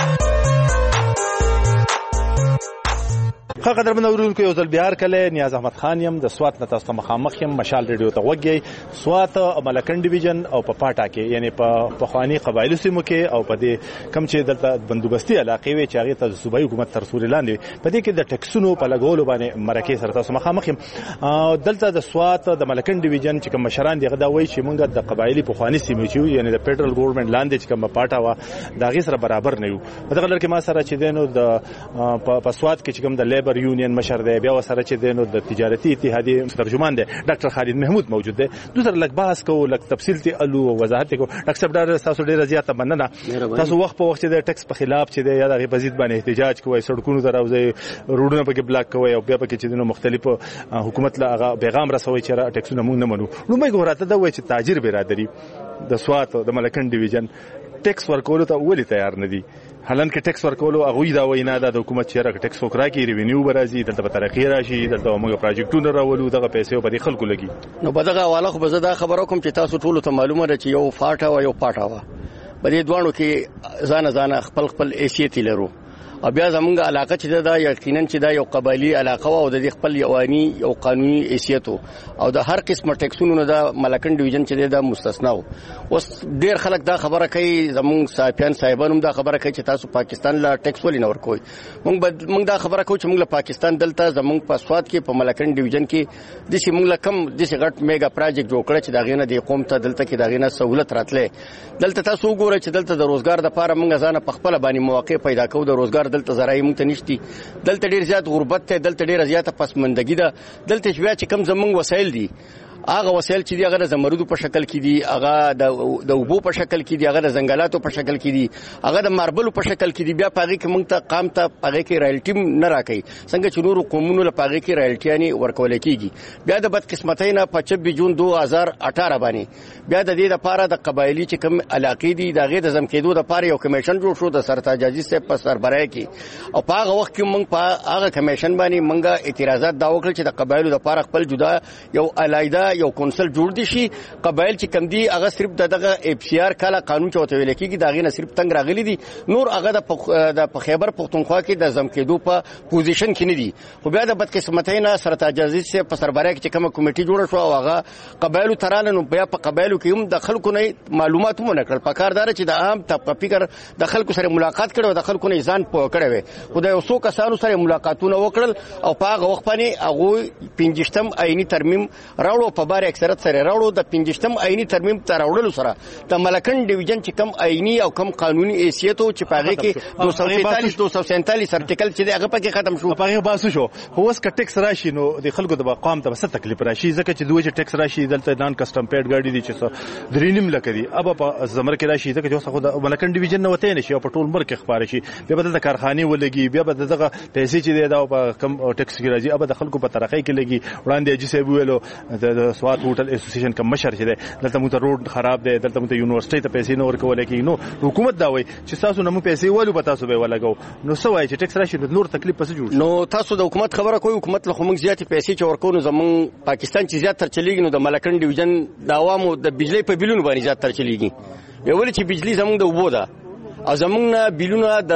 ښه قدرمن اورونکو، یو ځل بیا کله نیاز احمد خان یم د سوات نه تاسو ته مخامخ یم. مشال ریډیو ته وګورئ. سوات ملکن ډیویژن او په پاټا کې یعنی په پخوانی قبایلو سیمو کې او په دې کم چې دلته بندوبستي علاقې وي چې هغه ته صوبایي حکومت تر سوري لاندې په دې کې د ټکسونو په لګولو باندې مرکه سره تاسو مخامخ یم. دلته د سوات د ملکن ډیویژن چې کوم مشران دغه دا وایي چې موږ د قبایلی پخوانی سیمو چې یعنی د فدرال ګورنمنت لاندې چې کوم پاټا و دا غي سره برابر نه یو. په دغه لړ کې ما سره چې دینو د په سوات کې چې کوم د لیبر یونین مشر دی، بیا سره چې دینو د تجارتي اتحادیې ترجمان دی ډاکټر خالد محمود موجود دی. دوسر لک بحث کو لک تفصیل تی الو وضاحت کو. ډاکټر صاحب ډېر تاسو ډېر زیاته مننه. تاسو وخت په وخت د ټیکس په خلاف چې دی یا د غیبزید باندې احتجاج کوي، سړکونو دراوځي، روډونه پکې بلاک کوي او بیا پکې چې دینو مختلفو حکومت لا پیغام رسوي چې ټیکسونه موږ نه منو. نو مې ګوراته دا وایي چې تاجر برادری د سوات د ملکن ډیویژن ټیکس ورکولو ته ولې تیار نه دي؟ حالان کې ټیکس ورکولو هغه دا وینا ده د حکومت چې راک ټیکس وکړه کې ریوینیو برازي دلته په ترقی راشي، دلته موږ پروجیکټونه راولو، دغه پیسې په دې خلکو لګي. نو په دغه حواله خو به زه دا خبره کوم چې تاسو ټول ته معلومه ده چې یو فاټا او یو پاټا و په دې دوانو کې ځان ځان خپل خپل ایسیت لرو. او بیا زمونږ علاقه چې دا یقینا چې دا یو قبایلی علاقه او د خپل یوانی یو قانوني حیثیت او د هر قسمه ټیکسونو نه دا ملکن ډیویژن چې دا مستثنا و. اوس ډیر خلک دا خبره کوي، زمونږ صاحبان صاحبانو دا خبره کوي چې تاسو پاکستان لا ټیکس ولې نه ورکوي. مونږ مونږ دا خبره کوو چې مونږ له پاکستان دلته زمونږ په سواد کې په ملکن ډیویژن کې د سي مونږ کم د سي غټ میگا پروجیکټ جوړ کړ چې دا غینه د قوم ته دلته کې دا غینه سہولت راتله. دلته تاسو وګورئ چې دلته د روزګار د لپاره مونږ ځان په خپل باندې مواقع پیدا کوو. د روزګار دلته زراعي مونږ ته نشتی، دلته ډیر زیات غربت ته، دلته ډیر زیاته پسماندګي ده. دلته بیا چې کم زمونږ وسایل دي هغه وسایل چې دی هغه د زمرودو په شکل کې دي، هغه د د اوبو په شکل کې دي، هغه د ځنګلاتو په شکل کې دي، هغه د ماربلو په شکل کې دي. بیا پاغي کې مونږ ته قام ته پاغي کې رایلټي نه راکې څنګه چې نور قومونو له پاغي کې رایلټي نه ورکول کېږي. بیا د بد قسمتۍ نه په چھبیس جون دو هزار اٹھارہ باندې بیا د دې لپاره د قبایلی چې کوم علاقې دي د غې د زم کېدو لپاره یو کمیشن جوړ شو د سرتاج عزیز صاحب په سربراهي کې. او په هغه وخت کې مونږ په هغه کمیشن باندې مونږه اعتراضات دا وکړل چې د قبایلو لپاره خپل جدا یو علایده یو کونسل جوړ دي شي. قبایل چې کم دي هغه صرف دغه اف سی آر کاله قانون چوته ویل کېږي، دا غینه صرف تنگ راغلي دي، نور هغه د په خیبر پختونخوا کې د زم کېدو په پوزیشن کې نه دي. خو بیا د بدقسمتۍ نه سرتاج عزیز صاحب په سربراهي کې کومه کمیټي جوړه شو او هغه قبایلو ترانه نو بیا په قبایلو کې هم د خلکو نه معلومات مونږ کړل. پکاردار چې د عام طبقه فکر د خلکو سره ملاقات کړو، د خلکو نه ځان پوه کړو. خدای اوسو کسانو سره ملاقاتونه وکړل او په هغه وخت باندې هغه پنځشتم آئینی ترمیم راوړو، په بار اکثریت سره راوړو. د پنځشتم آئینی ترمیم تر راوړلو سره د ملکن ډیویژن چې کم آئینی او کم قانوني حیثیت او چې پاغه کې دو سو سینتالیس دو سو سینتالیس ارټیکل چې هغه پکې ختم شو، پاغه باسو شو. اوس که ټیکس راشي نو د خلکو د قوم ته څه تکلیف راشي؟ ځکه چې دوی چې ټیکس راشي دلته نان کسٹم پیډ ګاډي دي چې درینیم لکه دي اب په زمر کې راشي ځکه چې خو د ملکن ډیویژن نه وته نشي او په ټول ملک خبره شي. بیا به د کارخانه ولګي، بیا به دغه پیسې چې دا په کم ټیکس کې راځي اب د خلکو په ترقۍ کې لګي. وړاندې چې سیب ویلو د سوات هوټل اسوسییشن کوم مشر چې دلته مو ته روډ خراب دی، دلته مو ته یونیورسيټي ته پیسې نه ورکول کېږي. نو حکومت دا وایي چې تاسو نه مو پیسې ولو به تاسو به ولګو. نو څه وایي چې ټیکس راشي نور تکلیف پس جوړ. نو تاسو د حکومت خبره کوي، حکومت له موږ زیاتې پیسې چې ورکو زمون پاکستان چې زیات تر چلیږي نو د ملکن ډیویژن د عوامو د بجلی په بیلونو باندې زیات تر چلیږي. یو چې بجلی زمون د وبو ده او زمونږ بیلونه د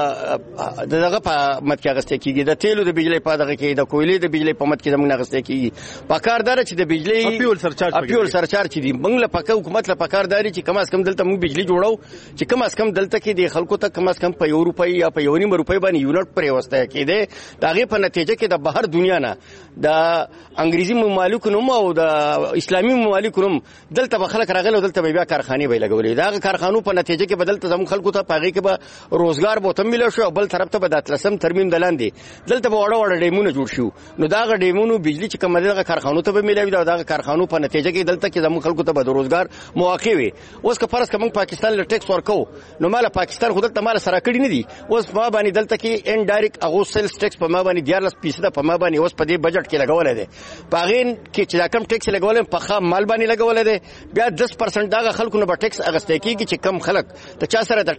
دغه په مت کې غسته کیږي، د تیلو د بجلی په دغه کې، د کویلې د بجلی په مت کې زمونږ غسته کیږي. پکاردار چې د بجلی اپیول سرچارج اپیول سرچارج دي موږ له پکا حکومت له پکارداري چې کم از کم دلته موږ بجلی جوړو چې کم از کم دلته کې د خلکو ته کم از کم په یو روپۍ یا په یو نیم روپۍ باندې یونټ پرې وسته کېده. دغه په نتیجه کې د بهر دنیا نه د انګریزي ممالکو نوم او د اسلامي ممالکو نوم دلته به خلک راغلي، دلته به بیا کارخانه به لګولې. دا کارخانو په نتیجه کې بدلته زموږ خلکو ته پاغي کې به روزګار به تم ملو شو، بل طرف ته به د اتلسم ترمیم دلاندې دلته به وړه وړه ډیمونه جوړ شو. نو دا غ ډیمونو بجلی چې کوم دغه کارخانو ته به ملوي، دا دغه کارخانو په نتیجه کې دلته کې زموږ خلکو ته به د روزګار مواقع وي. اوس که فرض کوم پاکستان له ټیکس ورکو نو مال پاکستان خود ته مال سره کړی نه دي. اوس ما باندې دلته کې ان ډایرکټ هغه سیلز ټیکس په ما باندې دیارلس فیصد په ما باندې اوس په دې بجټ کې لګول دي. پاغین کې چې دا کم ټیکس لګول په خام مال باندې لګول دي، بیا دس پرسنټ دا خلکو نه به ټیکس اغسته کیږي چې کم خلک ته چا سره د ټیکس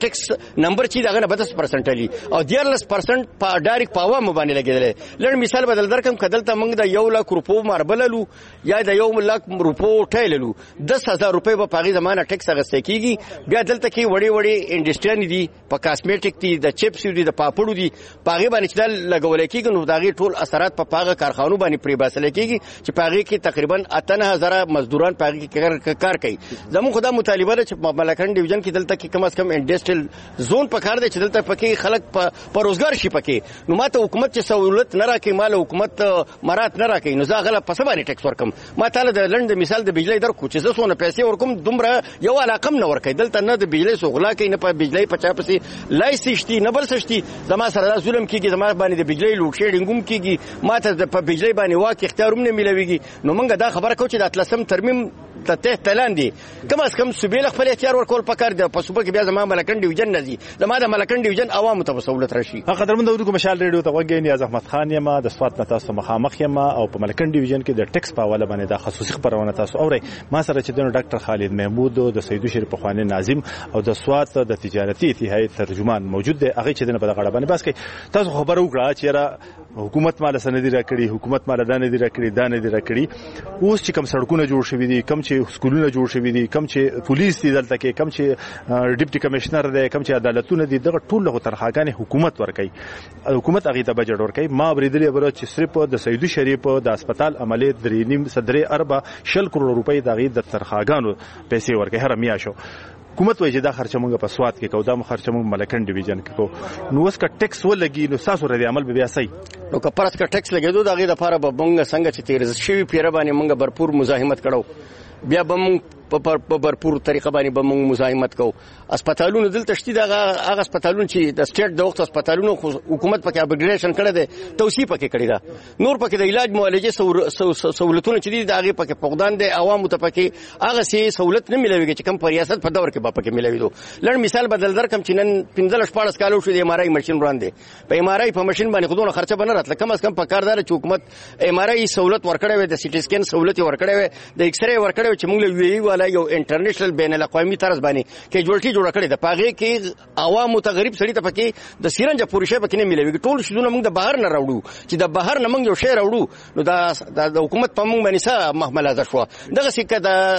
ټیکس نمبر چې دغه نه پچاس پرسنټ لري او دیارلس پرسنټ په ډایرکټ په عوامو باندې لګیدل. لړ مثال بدل درکم کدلته موږ د یو لک روپو ماربللو یا د یو لک روپو ټایللو دس هزار روپۍ په پاغي زمانه ټیکس اغستې کیږي. بیا دلته کې وړي وړي انډستری دي په کاسمیټیک دي د چپس دي د پاپړو دي پاغي باندې چې لګول کیږي نو دغه ټول اثرات په پاغه کارخانو باندې پری باسل کیږي چې پاغي کې تقریبا اتنه هزار مزدوران پاغي کې کار کوي. زموږ خدای مطالبه ده چې په ملکن ډیویژن کې دلته کې کم از کم انډستریل زون په کار دی چې دلته پکې خلک په روزګار شي پکې. نو ماته حکومت چې سہولت نه راکې مال حکومت مرات نه راکې نو زه غلا پس باندې ټیکس ورکم. ما تعالی د لند مثال د بجلی در کو چې زه سونه پیسې ورکوم دومره یو علاقم نه ورکې دلته نه د بجلی سوغلا کې نه په بجلی په چا پسې لایسشتي نه بل سشتي زما سره ظلم کیږي زما باندې د بجلی لوډ شیډینګ هم کیږي ماته د په بجلی باندې واک اختیار هم نه ملويږي. نو موږ دا خبره کوو چې د اتلسم ترمیم ته ته تلاندې کم از کم سبیل خپل اختیار ورکول پکار دی په صوبه کې بیا زما ملکن ډیویژن نه دي زما د ملکن ډیویژن عوامو ته سہولت راشي. قدرمن اورونکو مشال ریډیو ته وګورئ نیاز احمد خان یم د سوات تاسو مخامخ یم او په ملکن ډیویژن کې د ټیکس په حواله باندې د خصوصي خبرونه تاسو اورئ. ما سره چې د ډاکټر خالد محمود د سیدو شریف پخوانی ناظم او د سوات د تجارتي اتحادیې ترجمان موجود دی هغه چې د په غړ باندې بس کوي. تاسو خبرو کړه چې را حکومت مال سندې راکړي حکومت مال دانه دي راکړي دانه دي راکړي اوس چې کم سړکونه جوړ شوي دي کم چې سکولونه جوړ شوي دي کم چې پولیس دي دلته کې کم چې ډیپټي کمشنر دی کم چې عدالتونه دي دغه ټول له ترخاګانې حکومت ورکړي حکومت هغه ته بجټ ورکړي. ما بریدلې بر چې صرف د سیدو شریف د هسپتال عملیات درې نیم صدرې اربع شل کروڑ روپۍ دغه د ترخاګانو پیسې ورکړي هر میاشو. حکومت وایي چې دا خرچه مونږ په سوات کې کوو دا خرچه مونږ ملکن ډیویژن کې کوو. نو اوس کا ټیکس ولګي نو تاسو ردي عمل به بیا صحیح نو که پرس کا ټیکس لګیدو دا غي د لپاره به مونږ څنګه چې تیر شوی پیر باندې مونږ برپور مزاحمت کړو بیا به مونږ په برپور طریقه باندې به مونږ مزاحمت کوو. اسپیټالونو دلته شتي دا هغه اسپیټالونو چې د سټیټ د وخت اسپیټالونو حکومت پکې اپګریډیشن کړی دی توسيع پکې کړی دا نور پکې د علاج معالجې سہولتونه چې دي دا هغه پکې فقدان دي عوامو ته پکې هغه سي سہولت نه ملويږي چې کوم په ریاست په دور کې به پکې ملوي دو. لړ مثال بدل در کم چې نن پنځه شپږ کالو شو د ام ار آی ماشين وړاندې په ام ار آی په ماشين باندې خودونه خرچه بنه راتله کم از کم په کاردار چې حکومت ام ار آی سہولت ورکړې وي د سي ټي سکین سہولت ورکړې وي د ایکس رے ورکړې وي چې موږ له وی ای والا یو انټرنیشنل بین الاقوامي طرز باندې کې جوړټي جوړ کړی د پاغه کې عوامو ته غریب سړی ته پکې د سیرنج پورې شی پکې نه ملوي ټول شونه موږ د بهر نه راوړو چې د بهر نه موږ یو شی راوړو نو دا د حکومت په موږ باندې څه محمله شو دغه سکه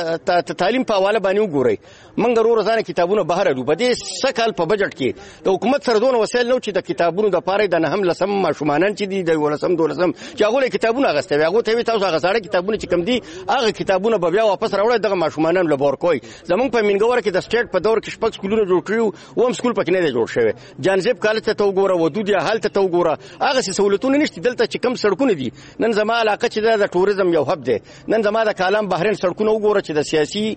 د تعلیم په حواله باندې وګورئ موږ ورو ځانه کتابونه بهر راوړو په دې سکهال په بجټ کې د حکومت سره دونه وسایل نو چې د کتابونو د پاره د نه هم لسم ماشومان چې دي د ولسم دولسم چې هغه کتابونه غستوي هغه ته تاسو هغه سره کتابونه چې کم دي هغه کتابونه به بیا واپس راوړل دغه ماشومان له بور کوي. زمونږ په منګور کې د سټیټ په دور کې شپږ سکولونه جوړ کړیو و هم سکول پکې نه دی جوړ شوی. جانزیب کالج ته وګوره ودودیا حالت ته وګوره هغه سہولتونه نشته دلته چې کم سړکونه دي. نن زما علاقه چې د ټوریزم یو هب دی نن زما د کالام بحرین سړکونه وګوره چې د سیاسي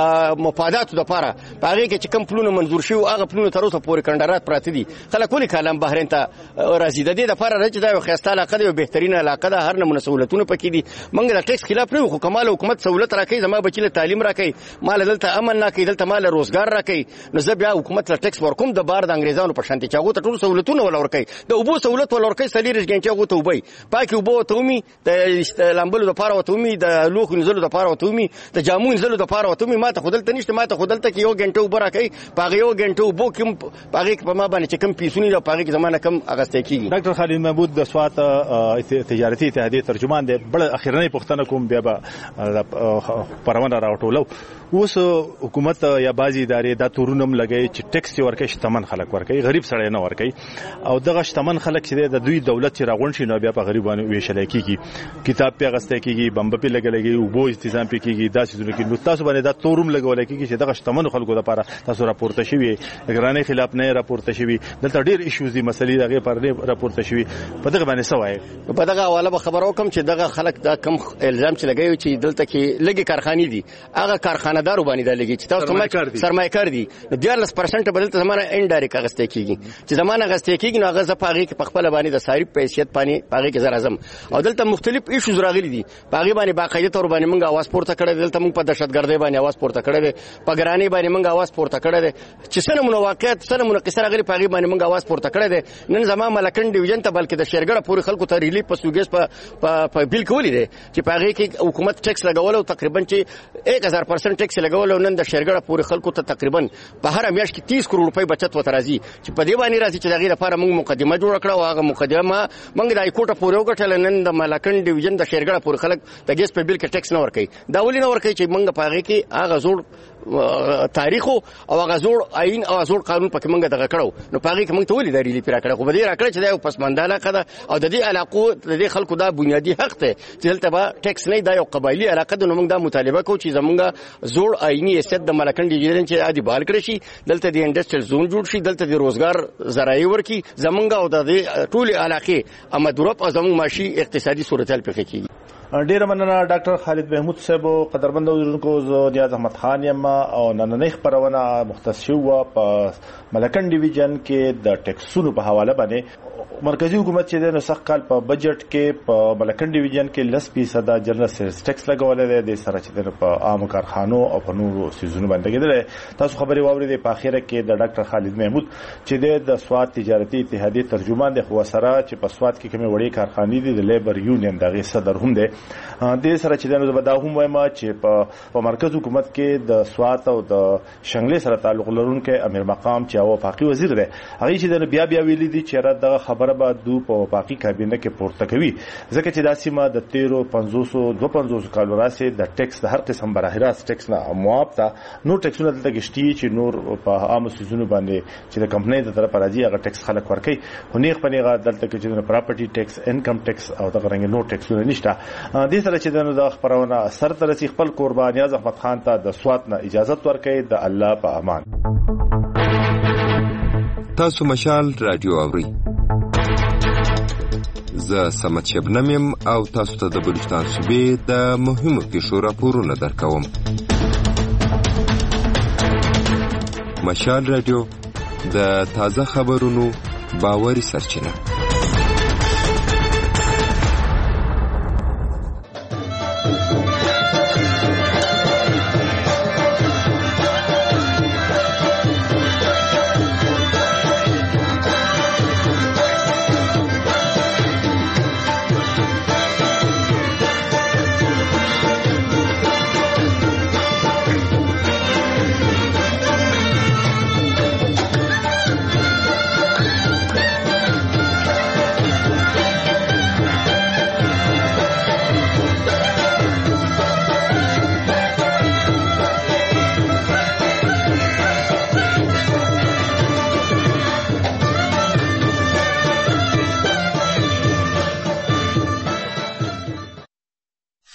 مفاداتو لپاره هغه کې چې کم پلونه منزور شي هغه پلونه تر اوسه پورې کندرات پراته دي خلک ولې کالام بحرین ته راځي د دې لپاره چې دا یو خسته علاقه دی یو بهترینه علاقه ده هر نمونه سہولتونه پکې دي. موږ د ټیکس خلاف نه خو کمال حکومت سہولت راکړي زما بچی له تعلیم راکړي مال دلته امن نه کوي دلته مال روزګار راکړي نو زه بیا حکومت له ټیکس ورکوم د بار د انګریزانو په شانتي چاغو ته ټول سہولتونه ول ورکړي د اوبو سہولت ول ورکړي سلیریش ګنچ چاغو ته وبای پاکي اوبو ته ومي د لامبلو د پاره وته ومي د لوخ نزلو د پاره وته ومي د جامو نزلو د پاره وته ومي ما ته خودلته نشته ما ته خودلته کې یو غنټه وبره کوي پاغه یو غنټه وبو کوم پاغه په ما باندې چې کم پیسونی د پاغه کې زمانه کم اغسته کیږي. ډاکټر خالد محمود د سوات تجارتي اتحادیې ترجمان دی بل اخیرنۍ پښتنه کوم بیا به پرونه راوټولو. اوس حکومت یا بازي ادارې دا تورونم لګي چې ټیکس ورکړي شتمن خلک ورکړي غریب سړی نه ورکړي او دغه شتمن خلک چې د دوی دولت چې راغون شي نو بیا په غریبانو ویشل کیږي کتاب په غسته کیږي بمب په لګلګي او بو تنظیم په کیږي دا څه کې نو تاسو باندې دا تورم لګول کیږي چې دغه شتمن خلکو لپاره تاسو راپورته شوی ګرانې خلاف نه راپورته شوی دلته ډیر ایشوز دي مسلې دغه پر راپورته شوی په دغه باندې سوای په دغه حواله به خبرو کوم چې دغه خلک دا کم الزام چې لګي چې دلته کې لګي کارخانې دي هغه کارخانه‌دارو باندې دا لګي چې تاسو سرمایه‌کار دي دیارلس پرسنټ بدلته زمانه انډایرکټ اغسته کیږي چې زمانه اغسته کیږي نو هغه زپاغي کې پخپل باندې د صارف پیسې پانی پاغي کې زر اعظم او دلته مختلف ایشوز راغلي دي پاغي باندې باقاعده تور باندې موږ आवाज پورته کړی دلته موږ په دهشتګردۍ باندې आवाज پورته کړی دی په ګرانی باندې موږ आवाज پورته کړی دی چې سره مونږ واقعیت سره مونږ قصه راغلي پاغي باندې موږ आवाज پورته کړی دی نن زما ملکن ډیویژن ته بلکې د شهرګړه پوری خلکو ته ریلیف پسوګیس په په بیل کولی دی چې پاغي کې حکومت ټیکس لګول او تقریبا چې چار پرسنټ ټیکس لګول او نن د شیرګړه پورې خلکو ته تقریبا په هر میاشت کې تیس کروڑ روپۍ بچت وته راځي چې په دې باندې راځي چې دغه لپاره موږ مقدمه جوړ کړو او هغه مقدمه موږ د هایکورټ پورې وګټل. نن د ملکن ډیویژن د شیرګړه پورې خلک د ګیس په بیل کې ټیکس نه ورکوي. دا ولې نه ورکوي چې موږ په هغه کې هغه زوړ تاریخ او هغه زوړ آئین او زوړ قانون پکې موږ دغه کړو. نو په هغه کې موږ ته ولې د ریلی پیرا کړو خو به دې راکړه چې دا یو پسماندانه علاقه او د دې علاقو د دې خلکو دا بنیادی حق ته چې دلته به ټیکس نه دا یو قبایلی علاقه ده. نو موږ دا مطالبه کوو چې زمونږ زوړ آئینی حیثیت د ملکن ډیویژن چې عادي بحال کړی شي، دلته د انډستریل زون جوړ شي، دلته د روزګار ذرایع ورکړي زمونږ او د ټولې علاقې امدورپ او زمونږ معاشي اقتصادي صورتحال پکې کیږي. ډیره مننه ډاکټر خالد محمود صاحب. قدرمن اوریدونکو زه نیاز احمد خان یم او نننۍ خبرونه مختص شوه په ملکن ډیویژن کې د ټیکسونو په حواله باندې. مرکزی حکومت چې د نسخ کال په بجټ کې په ملکن ډیویژن کې لس فیصد جنرال سیلز ټیکس لګولې ده د سره چې په عام کارخانو او په نورو سیزونو باندې کېدل. تاسو خبري واورئ په اخیره کې د ډاکټر خالد محمود چې د سواد تجارتي اتحادیه ترجمان دی خو سره چې په سواد کې کومه وړي کارخانې دي د لیبر یونین دغه صدر هم دی. د سره چې د نو هم وایم چې په مرکز حکومت کې د سواد او د شنګلې سره تعلق لرونکي امیر مقام چې او وفاقي وزیر دی هغه چې د بیا بیا ویلي دي چې را د خبره به دو په وفاقي کابینه کې پورته کوي ځکه چې د سیمه د تیرو پنځوس دوه پنځوس کال وروسته د ټیکس د هر قسم براهراست ټیکس نه معاف تا نو ټیکسونه دلته گشتي چې نور په عام سيزونو باندې چې د کمپنۍ د طرف راځي هغه ټیکس خلک ورکي هنيغ پنيغه دلته کې چې پراپرټي ټیکس انکم ټیکس او د غرنګ نو ټیکسونه نشته. د سره چې د خبرونه سر ترسي خپل قربان نیاز احمد خان ته د سوات نه اجازه ورکړي. د الله په امان. تاسو مشال رادیو اوري زه سمت شبنم يم او تاسو ته د بلوچستان صوبې د مهمو پیښو راپورونه درکوم. مشال رادیو د تازه خبرونو باوري سرچینه.